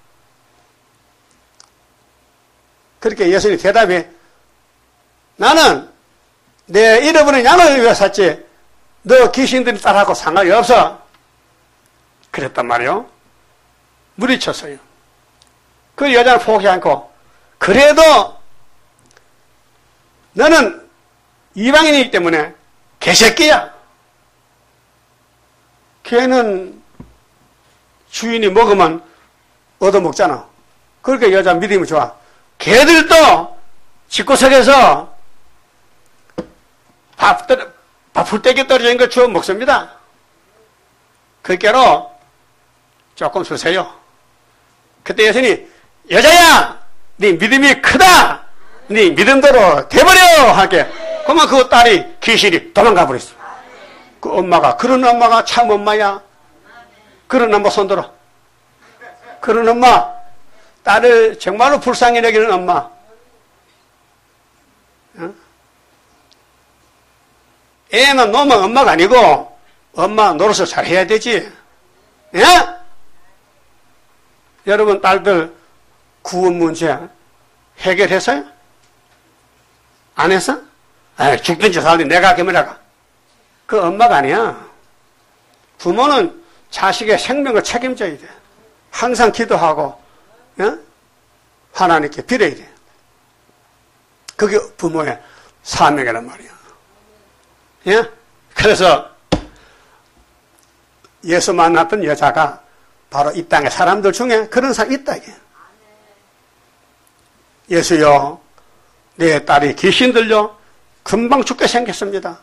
Speaker 1: 그렇게 예수님이 대답해, 나는 내 잃어버린 양을 위해 샀지 너 귀신 들린 딸하고 상관이 없어. 그랬단 말이에요. 물리쳤어요. 그 여자는 포기 않고, 그래도 너는 이방인이기 때문에 개새끼야. 걔는 주인이 먹으면 얻어먹잖아. 그러니까 여자 믿음이 좋아. 걔들도 집구석에서 밥, 밥풀떼기 떨어진 거 주워 먹습니다. 그께로 조금 주세요. 그때 예수님이 여자야, 네 믿음이 크다. 네 믿음대로 돼버려 하게. 그러면 그 딸이 귀신이 도망가 버렸어. 그 엄마가, 그런 엄마가 참 엄마야. 그런 엄마 손들어. 그런 엄마, 딸을 정말로 불쌍히 여기는 엄마. 응? 애만 놓으면 엄마가 아니고 엄마 노릇을 잘 해야 되지. 예? 여러분 딸들 구원 문제 해결했어요? 안 했어? 아, 죽든지 살든지 내가 해결하가. 그 엄마가 아니야. 부모는 자식의 생명을 책임져야 돼. 항상 기도하고, 예? 하나님께 빌어야 돼. 그게 부모의 사명이란 말이야. 예? 그래서 예수 만났던 여자가 바로 이 땅의 사람들 중에 그런 사람이 있다, 이게. 예수여, 내 딸이 귀신 들려 금방 죽게 생겼습니다.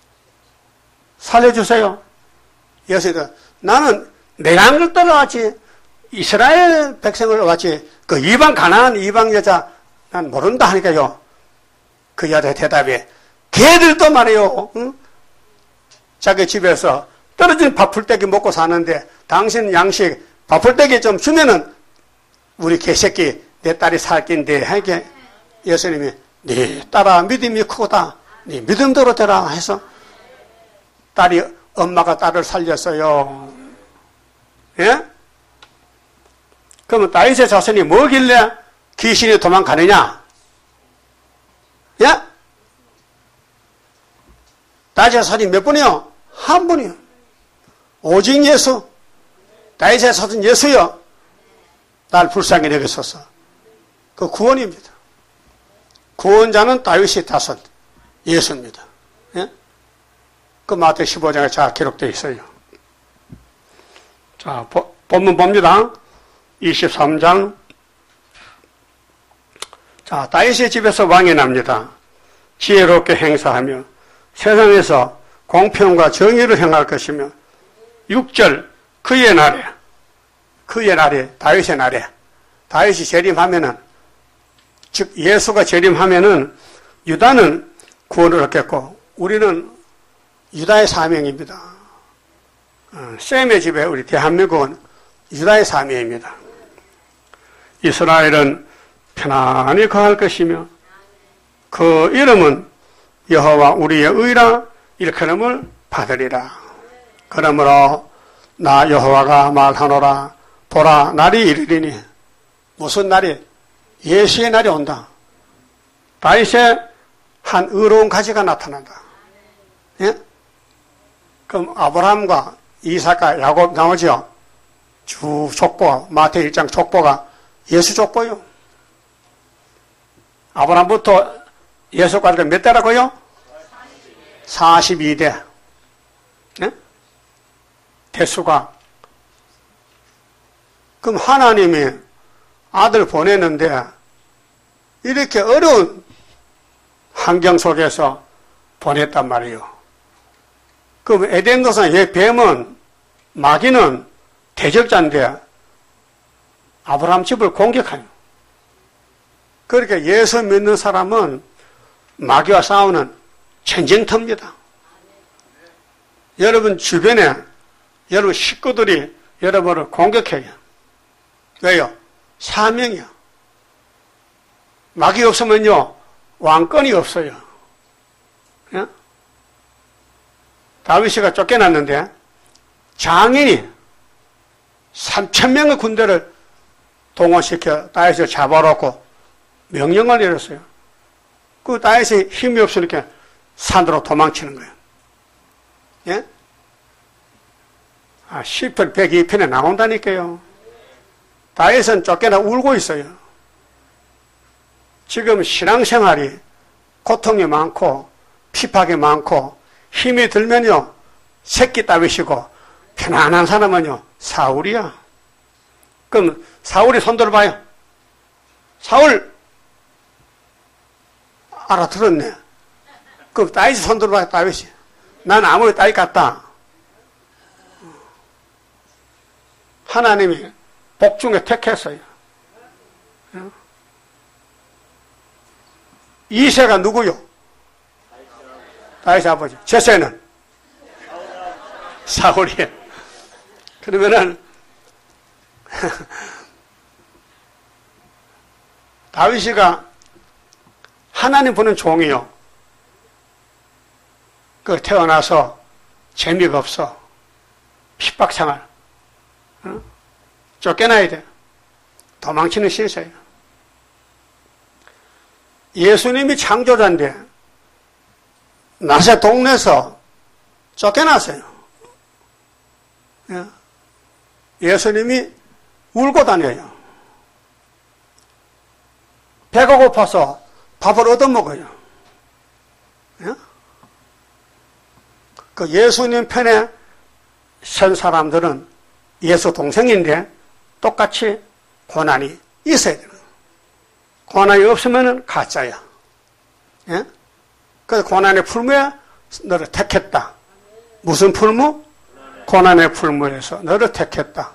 Speaker 1: 살려주세요. 예수가 나는 내가 한 걸 따라왔지. 이스라엘 백성을 왔지. 그 이방 가난한 이방 여자 난 모른다 하니까요. 그 여자의 대답에 걔들도 말이에요. 응? 자기 집에서 떨어진 밥풀떼기 먹고 사는데 당신 양식 밥풀떼기 좀 주면은 우리 개새끼 내 딸이 살 낀데 하게 예수님이 네 딸아 믿음이 크다. 네 믿음대로 되라 해서 딸이 엄마가 딸을 살렸어요. 예? 그러면 다윗의 자손이 뭐길래 귀신이 도망가느냐? 예? 다윗의 자손이 몇 분이요? 한 분이요. 오직 예수. 다윗의 자손 예수요. 날 불쌍히 여기소서. 그 구원입니다. 구원자는 다윗의 자손 예수입니다. 예? 그 마태 십오 장에 잘 기록되어 있어요. 자, 보, 본문 봅니다. 이십삼 장. 자, 다윗의 집에서 왕이 납니다. 지혜롭게 행사하며 세상에서 공평과 정의를 행할 것이며 육 절 그의 날에 그의 날에 다윗의 날에 다윗이 재림하면은 즉 예수가 재림하면은 유다는 구원을 얻겠고 우리는 유다의 사명입니다. 어, 셈의 집에 우리 대한민국은 유다의 사명입니다. 이스라엘은 편안히 거할 것이며 그 이름은 여호와 우리의 의라 일컬음을 받으리라. 그러므로 나 여호와가 말하노라. 보라 날이 이르리니. 무슨 날이? 예수의 날이 온다. 다윗의 한 의로운 가지가 나타난다. 예? 그럼 아브라함과 이삭과 야곱 나오죠. 주 족보, 마태 일 장 족보가 예수 족보요. 아브라함부터 예수까지 몇 대라고요? 사십이 대. 네? 대수가. 그럼 하나님이 아들 보내는데 이렇게 어려운 환경 속에서 보냈단 말이에요. 그럼 에덴 동산의 뱀은 마귀는 대적자인데 아브라함 집을 공격하요. 그러니까 예수 믿는 사람은 마귀와 싸우는 전쟁터입니다. 여러분 주변에 여러분 식구들이 여러분을 공격해요. 왜요? 사명이요. 마귀 없으면요 왕권이 없어요. 예? 다윗이가 쫓겨났는데 장인이 삼천 명의 군대를 동원시켜 다윗을 잡아놓고 명령을 내렸어요. 그 다윗이 힘이 없으니까 산으로 도망치는 거예요. 예? 아, 시편 백이 편에 나온다니까요. 다윗은 쫓겨나 울고 있어요. 지금 신앙생활이 고통이 많고 핍박이 많고 힘이 들면요 새끼 다윗이고 편안한 사람은요 사울이야. 그럼 사울이 손 들어봐요. 사울 알아들었네. 그럼 다윗이 손 들어봐요. 다윗이. 난 아무리 다윗 같다. 하나님이 복 중에 택했어요. 이세가 누구요? 다윗 아버지. 제세는? 사울이에요. 그러면은 다윗이가 하나님 보는 종이요. 그 태어나서 재미가 없어. 핍박생활. 어? 쫓겨나야 돼. 도망치는 신세예요. 예수님이 창조자인데 나세 동네에서 쫓겨났어요. 예? 예수님이 울고 다녀요. 배가 고파서 밥을 얻어먹어요. 예? 그 예수님 편에 선 사람들은 예수 동생인데 똑같이 고난이 있어야 되는 거예요. 고난이 없으면 가짜야. 예? 그래서 고난의 풀무에 너를 택했다. 무슨 풀무? 고난의 풀무에서 너를 택했다.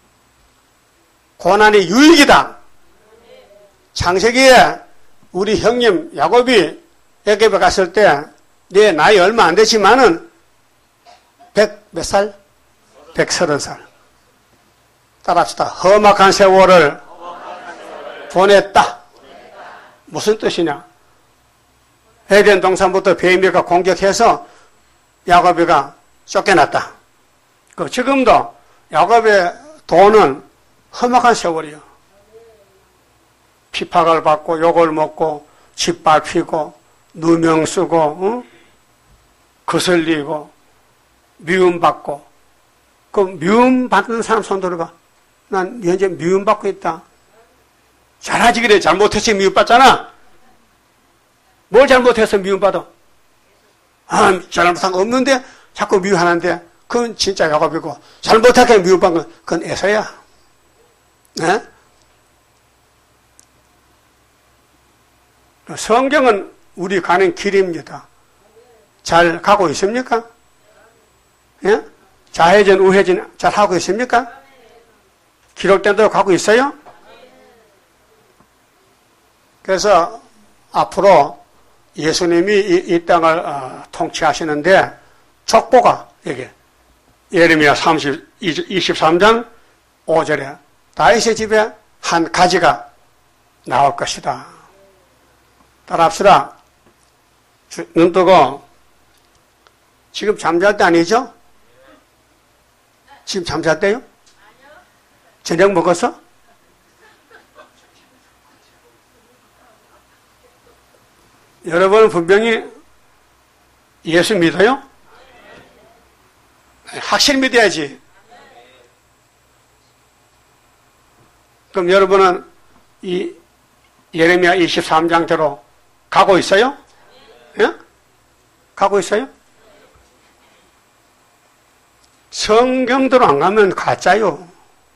Speaker 1: 고난이 유익이다. 창세기에 우리 형님 야곱이 애굽에 갔을 때 내 나이 얼마 안 되지만은 백 몇 살? 백서른 살. 따라합시다. 험악한 세월을 보냈다. 무슨 뜻이냐? 에덴 동산부터 뱀이가 공격해서 야곱이가 쫓겨났다. 그 지금도 야곱의 돈은 험악한 세월이요. 핍박을 받고 욕을 먹고 짓밟히고 누명 쓰고 응? 거슬리고 미움받고 그 미움받는 사람 손 들어봐. 난 현재 미움받고 있다. 잘하지 그래. 잘못했지 미움받잖아. 뭘 잘못해서 미움받아? 아, 잘못한 거 없는데 자꾸 미워하는데 그건 진짜 야곱이고 잘못하게 미움받은 건 그건 에서야. 네? 성경은 우리 가는 길입니다. 잘 가고 있습니까? 예? 좌회전, 우회전 잘 하고 있습니까? 기록된 대로 가고 있어요? 그래서 앞으로 예수님이 이, 이 땅을 어, 통치하시는데 족보가 여기 예레미야 삼십, 이십삼 장 오 절에 다윗의 집에 한 가지가 나올 것이다. 따라합시다. 눈 뜨고 지금 잠잘 때 아니죠? 지금 잠잘 때요? 저녁 먹었어? 여러분은 분명히 예수 믿어요? 확실히 믿어야지. 그럼 여러분은 이 예레미야 이십삼 장대로 가고 있어요? 예? 가고 있어요? 성경대로 안 가면 가짜요.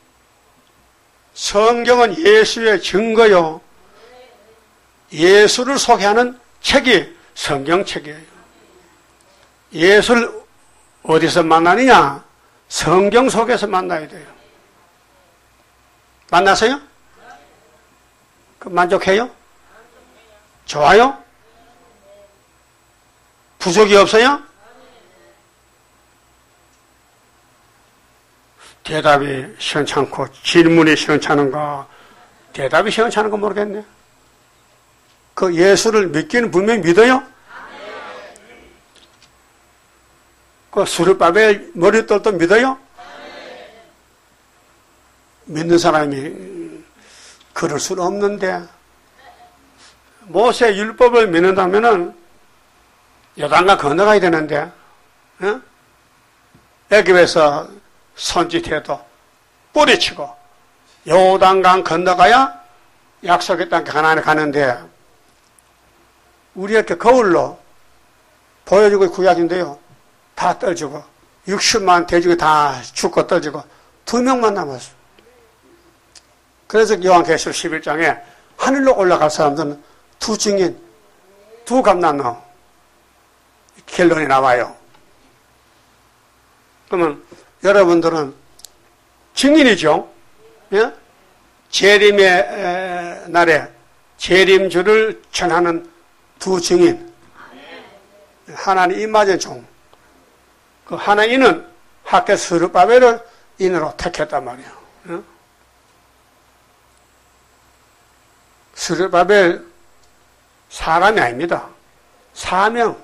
Speaker 1: 성경은 예수의 증거요. 예수를 소개하는 책이 성경책이에요. 예수를 어디서 만나느냐? 성경 속에서 만나야 돼요. 만나세요? 그 만족해요? 좋아요? 부족이 없어요? 대답이 시원찮고 질문이 시원찮은가? 대답이 시원찮은 거 모르겠네. 그 예수를 믿기는 분명히 믿어요? 그 수르바벨 머리털도 믿어요? 믿는 사람이 그럴 수는 없는데, 모세 율법을 믿는다면은 요단강 건너가야 되는데, 어? 애굽에서 손짓해도 뿌리치고 요단강 건너가야 약속의 땅 가나안에 가는데, 우리 이렇게 거울로 보여주고 구약인데요, 다 떨어지고 육십만 돼지가 다 죽고 떨어지고 두 명만 남았어. 그래서 요한계시록 십일 장에 하늘로 올라갈 사람들은 두 증인, 두 감남로 결론이 나와요. 그러면 여러분들은 증인이죠. 예? 재림의 날에 재림주를 전하는 두 증인. 하나님 임맞은 종. 그 하나님은 학교 스룹바벨을 인으로 택했단 말이에요. 예? 스룹바벨 사람이 아닙니다. 사명.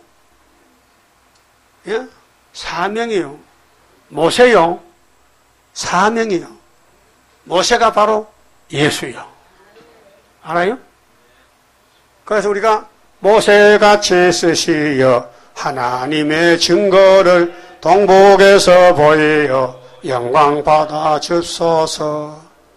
Speaker 1: 예? 사명이요. 모세요. 사명이요. 모세가 바로 예수요. 알아요? 그래서 우리가 모세같이 쓰시어 하나님의 증거를 동북에서 보이어 영광 받아 주소서.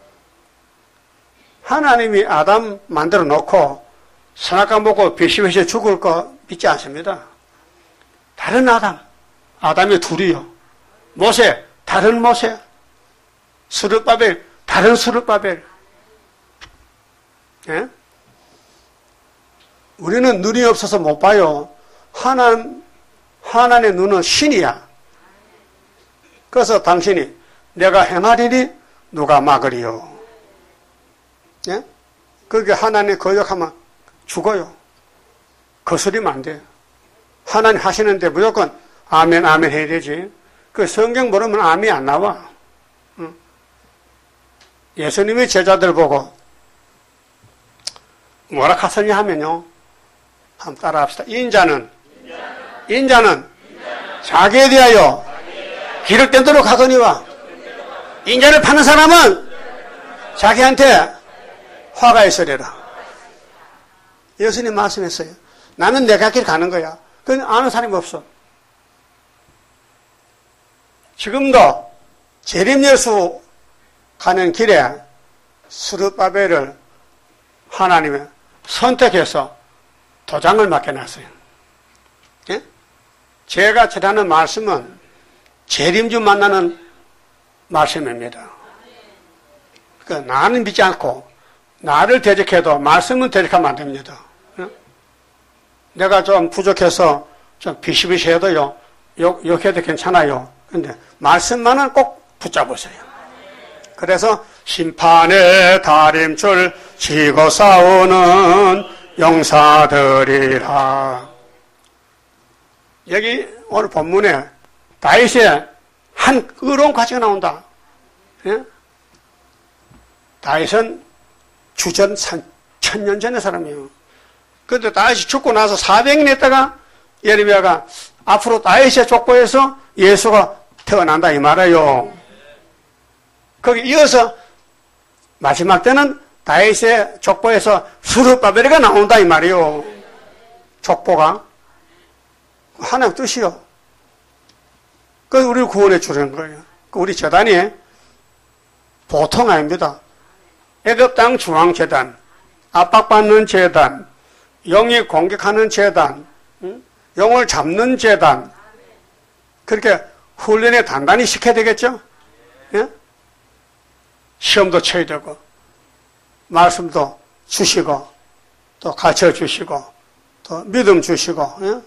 Speaker 1: 하나님이 아담 만들어 놓고 선악과 먹고 비시비시 죽을 거 믿지 않습니다. 다른 아담, 아담이 둘이요. 모세, 다른 모세. 스룹바벨, 다른 스룹바벨. 예? 우리는 눈이 없어서 못 봐요. 하나님, 하나님의 눈은 신이야. 그래서 당신이 내가 행하리니 누가 막으리요. 예? 그게 하나님 거역하면 죽어요. 거스리면 안 돼요. 하나님 하시는데 무조건 아멘, 아멘 해야 되지. 그 성경 모르면 아멘이 안 나와. 응. 예수님이 제자들 보고 뭐라 하셨냐 하면요. 한번 따라 합시다. 인자는, 인자는, 인자는 자기에 대하여 길을 떼도록 하거니와 인자를 파는 사람은 자기한테 화가 있으리라. 예수님 말씀했어요. 나는 내 갈 길 가는 거야. 그건 아는 사람이 없어. 지금도 재림 예수 가는 길에 스룹바벨을 하나님이 선택해서 도장을 맡겨놨어요. 예? 제가 전하는 말씀은 재림주 만나는 말씀입니다. 그러니까 나는 믿지 않고 나를 대적해도 말씀은 대적하면 안 됩니다. 예? 내가 좀 부족해서 좀 비시비시해도요, 욕, 욕해도 괜찮아요. 근데 말씀만은 꼭 붙잡으세요. 그래서 심판의 다림줄 지고 싸우는 용사들이라. 여기 오늘 본문에 다윗의 한 의로운 가치가 나온다. 예? 다윗은 주전 천년 전의 사람이에요. 그런데 다윗이 죽고 나서 사백 년 있다가 예레미야가 앞으로 다윗의 족보에서 예수가 태어난다 이 말이에요. 거기 이어서 마지막 때는 다윗의 족보에서 스룹바벨이 나온다 이 말이에요. 족보가 하나님 뜻이요. 그래서 우리를 구원해 주는 거예요. 우리 재단이 보통 아닙니다. 애굽 땅 중앙재단, 압박받는 재단, 영이 공격하는 재단, 영을 잡는 재단, 그렇게 훈련에 단단히 시켜야 되겠죠? 예? 시험도 쳐야 되고, 말씀도 주시고, 또 가르쳐 주시고, 또 믿음 주시고, 예?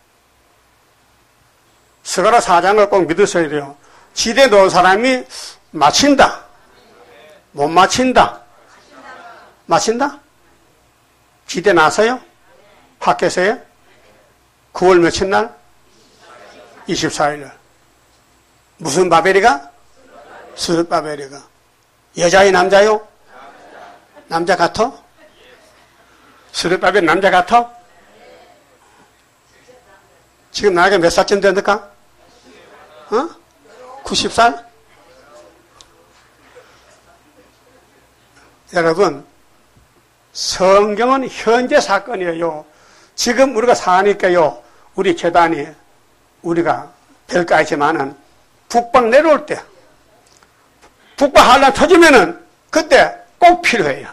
Speaker 1: 스가랴 사 장을 꼭 믿으셔야 돼요. 지대 놓은 사람이 맞힌다. 못 맞힌다. 맞힌다? 지대 나서요? 학교에서요? 구월 며칠 날? 이십사일 날. 무슨 바벨이가? 스룹바벨이가. 여자요, 남자요? 남자 같아? 스룹바벨 남자 같아? 지금 나이가 몇 살쯤 됩니까? 어? 구십 살? 여러분, 성경은 현재 사건이에요. 지금 우리가 사니까요, 우리 재단이, 우리가 별거 아니지만은, 북방 내려올 때, 북방 한란 터지면은, 그때 꼭 필요해요.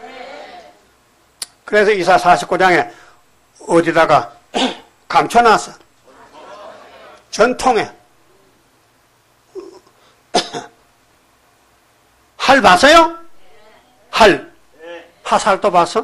Speaker 1: 그래서 이사 사십구 장에 어디다가 감춰놨어. 전통에. 활 봤어요? 활. 화살도 봤어?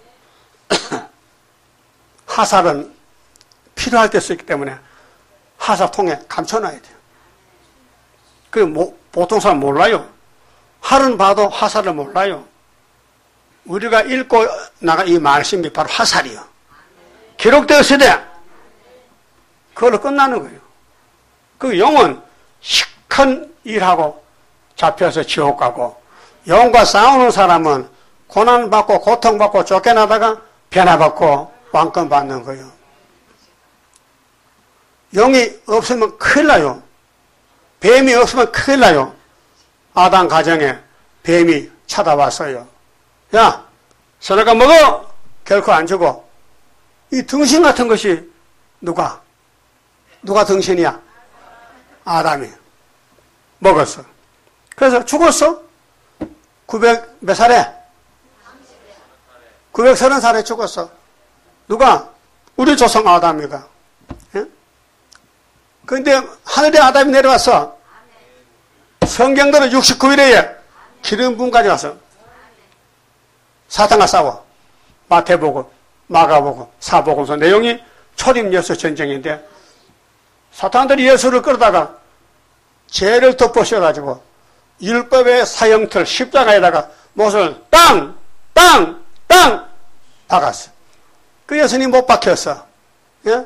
Speaker 1: 화살은 필요할 때 쓰기 때문에 화살통에 감춰놔야 돼요. 그 뭐, 보통 사람 몰라요. 활은 봐도 화살을 몰라요. 우리가 읽고 나간 이 말씀이 바로 화살이요. 기록되었을 때 그걸로 끝나는 거예요. 그 영은 시큰 일하고 잡혀서 지옥 가고, 영과 싸우는 사람은 고난받고 고통받고 쫓겨나다가 변화받고 왕권 받는 거예요. 영이 없으면 큰일 나요. 뱀이 없으면 큰일 나요. 아담 가정에 뱀이 찾아왔어요. 야, 선악과 먹어! 결코 안 주고. 이 등신 같은 것이 누가? 누가 등신이야? 아담이. 먹었어. 그래서 죽었어. 구백 몇 살에? 구백삼십 살에 죽었어. 누가? 우리 조상 아담이가. 예? 그런데 하늘에 아담이 내려왔어. 성경대로 육십구 일에 기름 부음까지 왔어. 사탄과 싸워. 마태복음, 마가복음, 사복음서 내용이 초림 예수 전쟁인데, 사탄들이 예수를 끌다가 죄를 덮으셔가지고 율법의 사형틀 십자가에다가 못을 땅! 땅! 땅! 박았어. 그 예수님 못 박혔어. 예?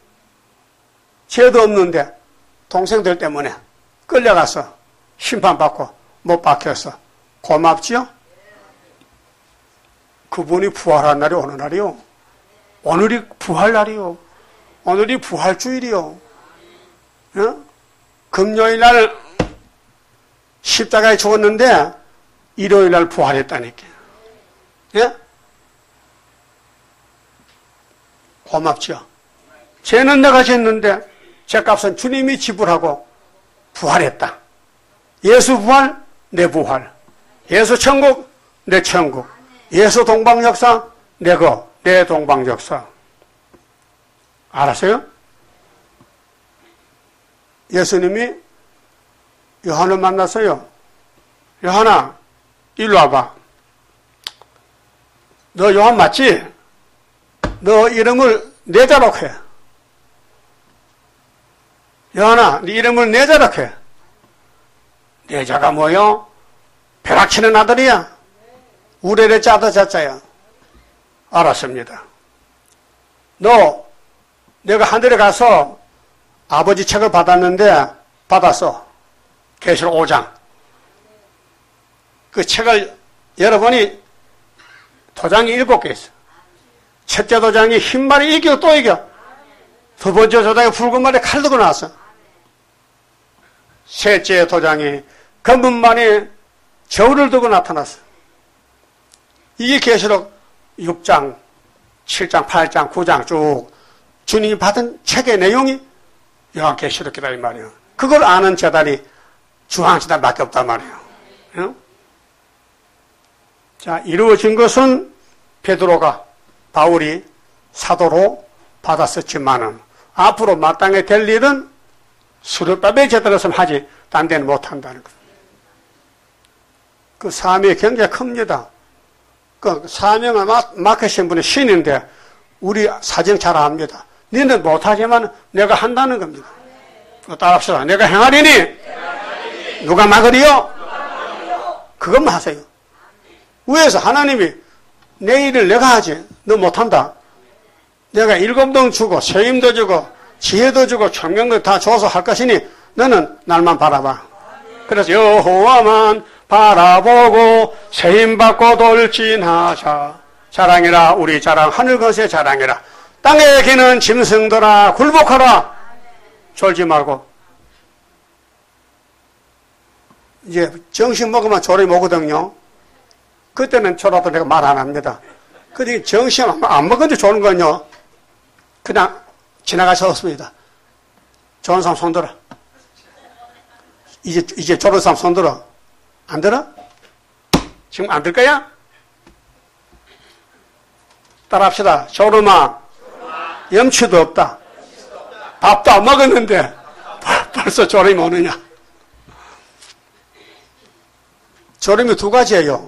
Speaker 1: 죄도 없는데 동생들 때문에 끌려가서 심판받고 못 박혔어. 고맙지요? 그분이 부활한 날이 어느 날이요? 오늘이 부활 날이요. 오늘이 부활주일이요. 예? 금요일 날 십자가에 죽었는데 일요일 날 부활했다니까. 예? 고맙죠. 죄는 내가 졌는데 죄값은 주님이 지불하고 부활했다. 예수 부활, 내 부활. 예수 천국, 내 천국. 예수 동방역사, 내 거, 내 동방역사. 알았어요? 예수님이 요한을 만났어요. 요한아, 일로 와봐. 너 요한 맞지? 너 이름을 내자록 해. 요한아, 네 이름을 내자록 해. 내자가 뭐요? 벼락치는 아들이야. 우레레 짜다 자자야. 알았습니다. 너 내가 하늘에 가서 아버지 책을 받았는데 받았어. 계시록 오 장. 그 책을 열어보니 도장이 일곱 개 있어. 첫째 도장이 흰 말이 이겨 또 이겨. 두 번째 도장이 붉은 말에 칼 들고 나왔어. 셋째 도장이 검은 말에 저울을 들고 나타났어. 이게 계시록 육 장, 칠 장, 팔 장, 구 장 쭉 주님이 받은 책의 내용이 요한계시록이다 이 말이에요. 그걸 아는 재단이 중앙재단밖에 없단 말이에요. 응? 자, 이루어진 것은 베드로가 바울이 사도로 받았었지만은 앞으로 마땅히 될 일은 수르바벨 제단에서 하지 딴 데는 못한다는 거예요. 그 사명이 굉장히 큽니다. 그 사명을 맡으신 분이 신인데 우리 사정 잘 압니다. 너는 못하지만 내가 한다는 겁니다. 따라합시다. 내가 행하리니 누가 막으리요? 그것만 하세요. 위에서 하나님이 내 일을 내가 하지 너 못한다. 내가 일곱 등 주고 세임도 주고 지혜도 주고 총명도 다 줘서 할 것이니 너는 날만 바라봐. 그래서 여호와만 바라보고 세임받고 돌진하자. 자랑이라 우리 자랑 하늘 것의 자랑이라. 땅에 기는 짐승들아 굴복하라. 졸지 말고. 이제 정신 먹으면 졸이 오거든요. 그때는 졸아도 내가 말 안 합니다. 근데 정신 안 먹은데 조는 건요. 그냥 지나가셨습니다. 좋은 사람 손 들어. 이제, 이제 졸은 사람 손 들어. 안 들어? 지금 안 들 거야? 따라 합시다. 졸음아, 염치도 없다. 밥도 안 먹었는데 벌써 졸음이 오느냐? 졸음이 두 가지예요.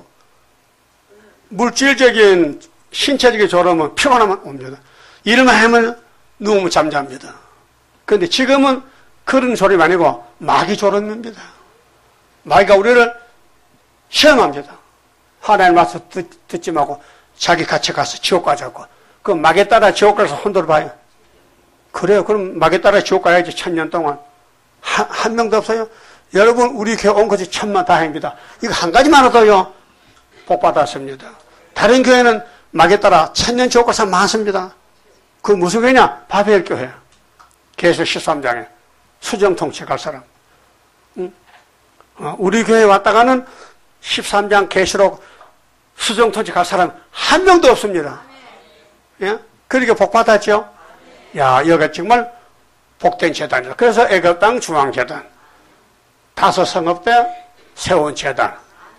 Speaker 1: 물질적인 신체적인 졸음은 피곤하면 옵니다. 일만 하면 누우면 잠잡니다. 그런데 지금은 그런 졸음이 아니고 마귀 졸음입니다. 마귀가 우리를 시험합니다. 하나님 와서 듣, 듣지 말고 자기 같이 가서 지옥 가자고. 그 마귀에 따라 지옥 가서 혼돌 봐요. 그래요. 그럼 마귀에 따라 지옥 가야지 천년 동안. 한, 한 명도 없어요. 여러분 우리 교회 온 것이 천만 다행입니다. 이거 한 가지만 얻어요. 복 받았습니다. 다른 교회는 마귀에 따라 천년 지옥 갈 사람 많습니다. 그 무슨 교회냐? 바벨 교회. 계시록 십삼 장에 수정통치 갈 사람. 응? 어, 우리 교회에 왔다가는 십삼 장 계시록 수정통치 갈 사람 한 명도 없습니다. 예? 그렇게 복 받았죠? 야, 여기가 정말 복된 재단이다. 그래서 애굽 땅 중앙재단, 다섯 성읍 때 세운 재단,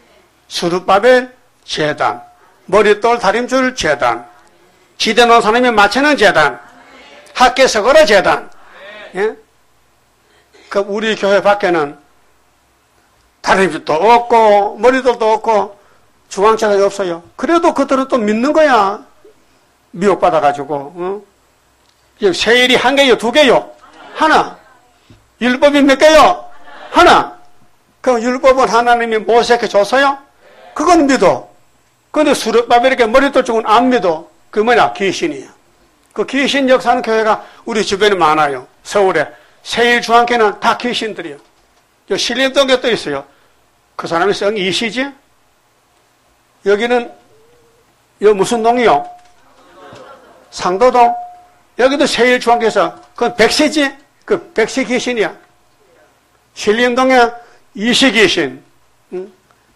Speaker 1: 수르바벨 재단, 머릿돌 다림줄 재단, 지대 놓은 사람이 맞추는 재단, 학교에서 걸어 재단. 예? 그 우리 교회 밖에는 다림줄도 없고 머리돌도 없고 중앙재단이 없어요. 그래도 그들은 또 믿는 거야. 미혹받아가지고. 어? 세일이 한 개요? 두 개요? 하나. 율법이 몇 개요? 하나. 그럼 율법은 하나님이 모세에게 줬어요? 그건 믿어. 근데 수르바벨에게 머리돌 쪽은 안 믿어. 그 뭐냐? 귀신이야. 그 귀신 역사하는 교회가 우리 주변에 많아요. 서울에. 세일 중앙교회는 다 귀신들이요. 신림동에 또 있어요. 그 사람이 성이 이시지? 여기는, 여 무슨 동이요? 상도동? 여기도 세일 중앙교회에서, 그건 백세지? 그 백세 귀신이야. 신림동에 이시 귀신. 응?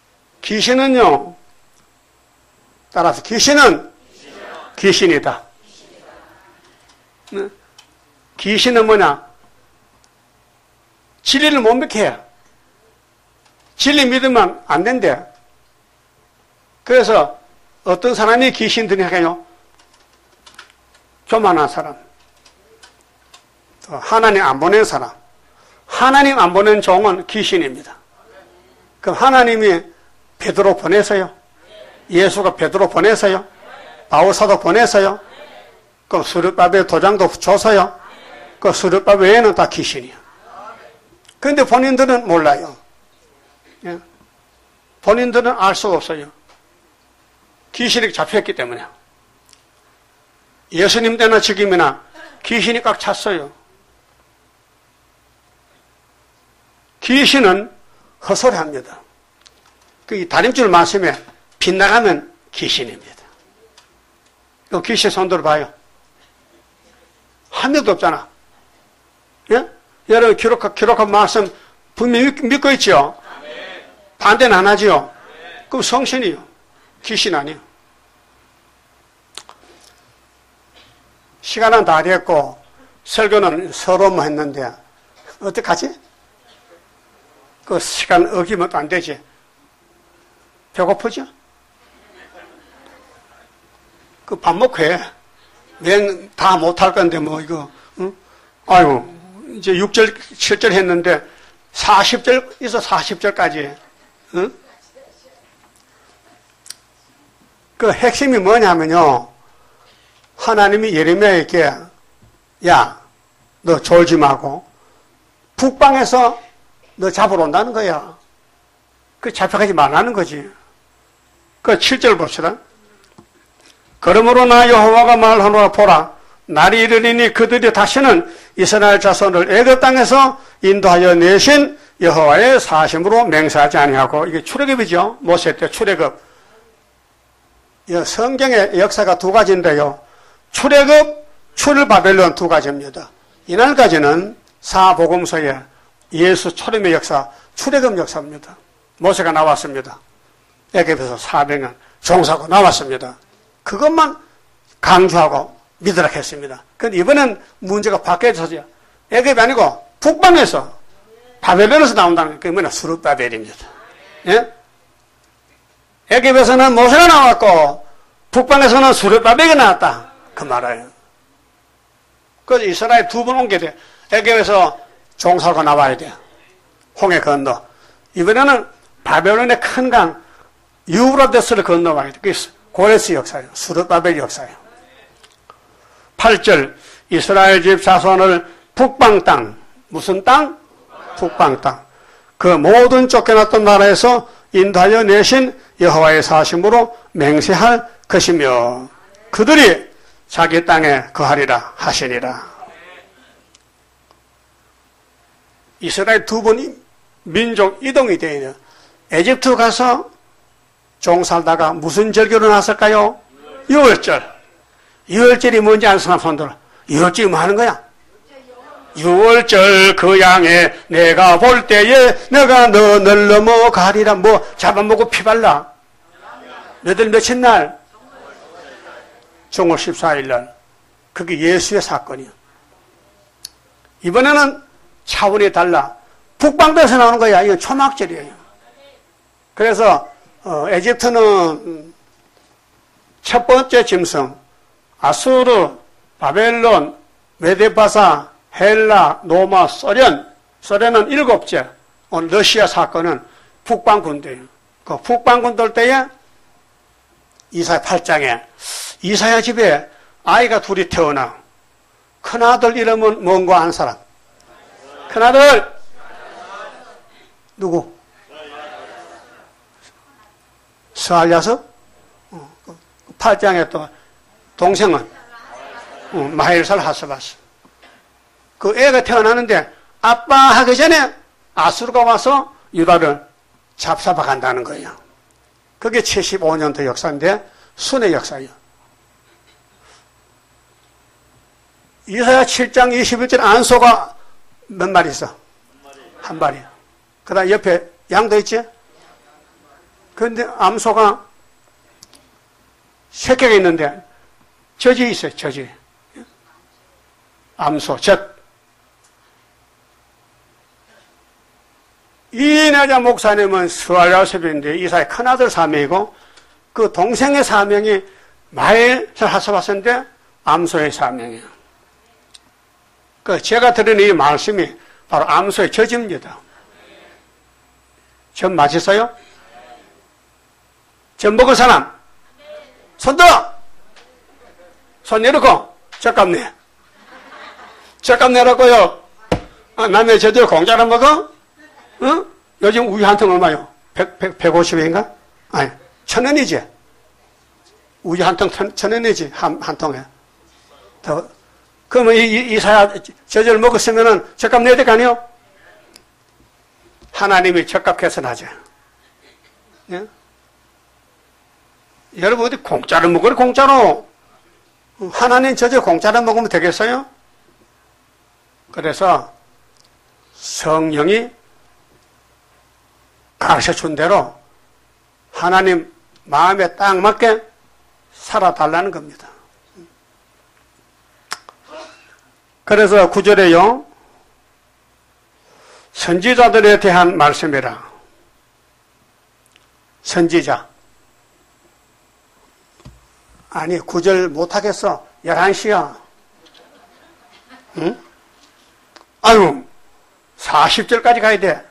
Speaker 1: 귀신은요, 따라서 귀신은 귀신이다. 응? 귀신은 뭐냐? 진리를 못 믿게 해. 진리 믿으면 안 된대. 그래서 어떤 사람이 귀신들이 해요? 교만한 사람. 또 하나님 안 보낸 사람. 하나님 안 보낸 종은 귀신입니다. 그럼 하나님이 베드로 보내서요? 예수가 베드로 보내서요? 바울사도 보내서요? 그 수르바벨 도장도 줘서요? 그 수르바벨 외에는 다 귀신이야. 그런데 본인들은 몰라요. 예? 본인들은 알 수가 없어요. 귀신이 잡혔기 때문에. 예수님 때나 지금이나 귀신이 꽉 찼어요. 귀신은 헛소리합니다. 그 다림줄 말씀에 빗나가면 귀신입니다. 그 귀신 손들어 봐요. 한 명도 없잖아. 예? 여러분 기록, 기록한 말씀 분명히 믿고 있죠? 반대는 안 하지요? 그럼 성신이요. 귀신 아니에요. 시간은 다 됐고 설교는 서로만 했는데 어떡하지? 그 시간 어기면 또 안 되지. 배고프죠? 그 밥 먹고 해. 맨 다 못할 건데 뭐 이거 응? 아이고 이제 육 절 칠 절 했는데 사십 절 있어. 사십 절까지 응? 그 핵심이 뭐냐면요, 하나님이 예레미야에게 야 너 졸지 말고 북방에서 너 잡으러 온다는 거야. 그 잡혀가지 말라는 거지. 그 칠 절 봅시다. 그러므로 나 여호와가 말하노라. 보라, 날이 이르리니 그들이 다시는 이스라엘 자손을 애굽 땅에서 인도하여 내신 여호와의 사심으로 맹세하지 아니하고, 이게 출애굽이죠. 모세 때 출애굽. 성경의 역사가 두 가지인데요. 출애굽, 출바벨론 두 가지입니다. 이날까지는 사복음서에 예수 초림의 역사, 출애굽 역사입니다. 모세가 나왔습니다. 애굽에서 사백 년 종사하고 나왔습니다. 그것만 강조하고 믿으라 했습니다. 그런데 이번엔 문제가 바뀌어서요. 애굽이 아니고 북방에서, 바벨론에서 나온다는 게 뭐냐? 스룹바벨입니다. 예? 애굽에서는 모세가 나왔고 북방에서는 스룹바벨이 나왔다. 그 말이에요. 그래서 이스라엘 두 번 옮겨야 돼. 애굽에서 종사하고 나와야 돼. 홍해 건너. 이번에는 바벨론의 큰 강 유브라데스를 건너와야 돼. 그게 고레스 역사예요. 스룹바벨 역사예요. 팔 절 이스라엘 집 자손을 북방 땅, 무슨 땅? 북방 땅. 그 모든 쫓겨났던 나라에서 인도하여 내신 여호와의 사심으로 맹세할 것이며 그들이 자기 땅에 거하리라 하시니라. 이스라엘 두 번이 민족 이동이 되어 있는 에집트 가서 종 살다가 무슨 절기로 나왔을까요? 유월절. 유월절이 뭔지 아는 사람 손 들어. 유월절이 뭐 하는 거야? 유월절 그 양에 내가 볼 때에 내가 너를 넘어가리라. 뭐 잡아먹고 피발라. 몇월 며칠 날? 정월 십사 일 날. 그게 예수의 사건이야. 이번에는 차원이 달라. 북방도에서 나오는 거야. 이건 초막절이에요. 그래서 어, 에집트는 첫 번째 짐승 아수르, 바벨론, 메데바사, 헬라, 노마, 소련. 소련은 일곱째. 오늘 러시아 사건은 북방군대예요. 그 북방군 돌 때에 이사야 팔 장에 이사야 집에 아이가 둘이 태어나. 큰아들 이름은 뭔가 아는 사람? 큰아들 누구? 스알야서? 팔 장에 또 동생은 마헬살 하스바스. 그 애가 태어나는데 아빠 하기 전에 아수르가 와서 유다를 잡사봐 간다는 거예요. 그게 칠십오 년도 역사인데 순의 역사예요. 이사야 칠 장 이십일 절 안소가 몇 마리 있어? 한 마리. 그 다음 옆에 양도 있지? 그런데 암소가 세 개가 있는데 젖이 있어요. 젖이. 암소, 젖. 이내자 목사님은 스알야섭인데 이사의 큰아들 사명이고 그 동생의 사명이 마엘살 하스바스인데 암소의 사명이에요. 그 제가 들은 이 말씀이 바로 암소의 젖입니다. 젖 맛있어요? 젖 먹을 사람? 손 들어! 손 내놓고 젖값 내. 젖값 내라고요. 아, 남의 젖을 공짜로 먹어? 어? 요즘 우유 한 통 얼마요? 백, 백, 백오십 원인가? 아니, 천 원이지. 우유 한 통 천 원이지. 한, 한 통에. 더, 그러면 이, 이, 이사야 젖을 먹었으면은 젖값 내야 될 거 아니요? 하나님이 젖값 개선하죠. 예? 여러분 어디 공짜로 먹으래 공짜로. 하나님 젖을 공짜로 먹으면 되겠어요? 그래서 성령이 가르쳐준 대로 하나님 마음에 딱 맞게 살아달라는 겁니다. 그래서 구 절에요. 선지자들에 대한 말씀이라. 선지자. 아니 구 절 못하겠어. 열한 시야. 응? 아유 사십 절까지 가야 돼.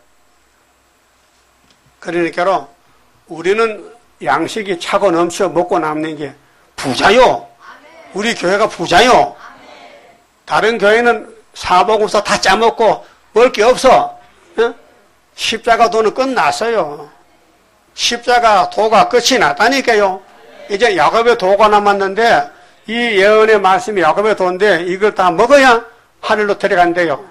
Speaker 1: 그러니까로 우리는 양식이 차고 넘쳐 먹고 남는 게 부자요. 우리 교회가 부자요. 다른 교회는 사복음서 다 짜먹고 먹을 게 없어. 어? 십자가 도는 끝났어요. 십자가 도가 끝이 났다니까요. 이제 야곱의 도가 남았는데 이 예언의 말씀이 야곱의 돈인데 이걸 다 먹어야 하늘로 들어간대요.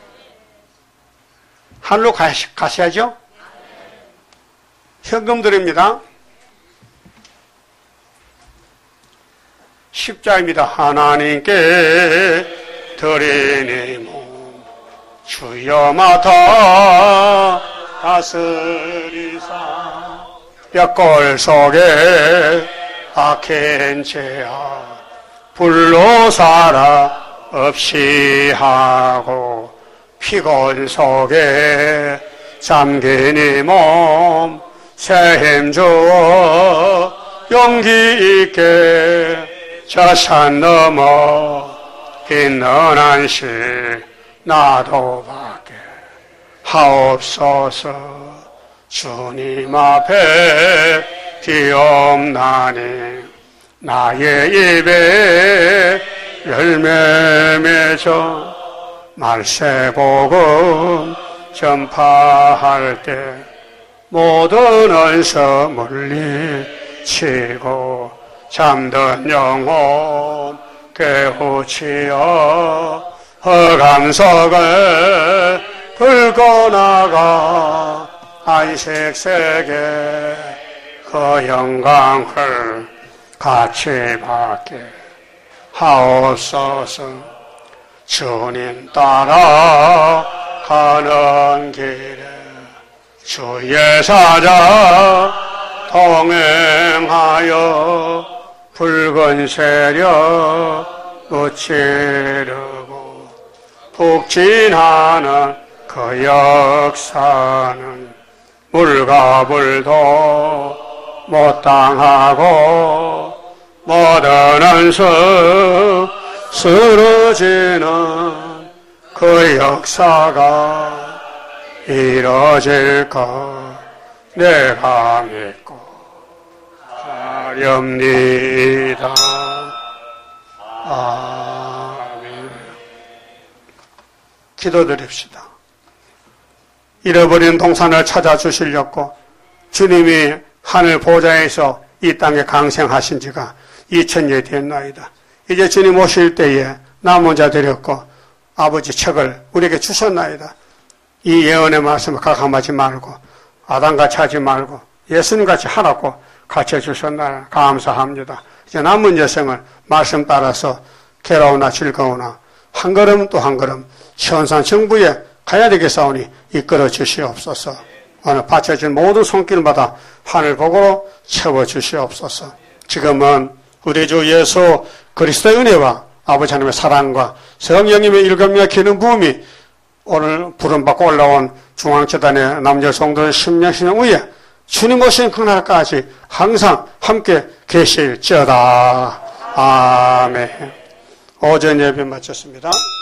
Speaker 1: 하늘로 가시, 가셔야죠. 현금 드립니다. 십자입니다. 하나님께 드리니 몸 주여 맡아 다스리사 뼈골 속에 박힌 죄악 불로 살아 없이 하고 피골 속에 잠긴 이 몸 새 힘 주어 용기 있게 저 산 넘어 긴 너난실 나도 밖에 하옵소서. 주님 앞에 뒤없나니 나의 입에 열매 맺어 말세복음 전파할 때 모든 언서 물리치고 잠든 영혼 깨우치어 허감석을 불고 나가 안식세계 그 영광을 같이 받게 하옵소서. 주님 따라 가는 길에 주의 사자 동행하여 붉은 세력 무찌르고 북진하는 그 역사는 물과 불도 못 당하고 모든 원수 쓰러지는 그 역사가 이뤄질 것 내가 믿고 하렵니다. 아멘. 기도드립시다. 잃어버린 동산을 찾아주시려고 주님이 하늘 보좌에서 이 땅에 강생하신 지가 이천년이 됐나이다. 이제 주님 오실 때에 남은 자 되렸고 아버지 책을 우리에게 주셨나이다. 이 예언의 말씀을 가감하지 말고 아담같이 하지 말고 예수님같이 하라고 가르쳐 주셨나 감사합니다. 이제 남은 여생을 말씀 따라서 괴로우나 즐거우나 한 걸음 또 한 걸음 현산 정부에 가야 되겠사오니 이끌어 주시옵소서. 오늘 바쳐진 모든 손길마다 하늘 복으로 채워 주시옵소서. 지금은 우리 주 예수 그리스도의 은혜와 아버지 하나님의 사랑과 성령님의 일감과 기능 부음이 오늘 부름받고 올라온 중앙재단의 남녀 성도의 십년 신앙 후에 주님 오신 그날까지 항상 함께 계실지어다. 아멘. 오전 예배 마쳤습니다.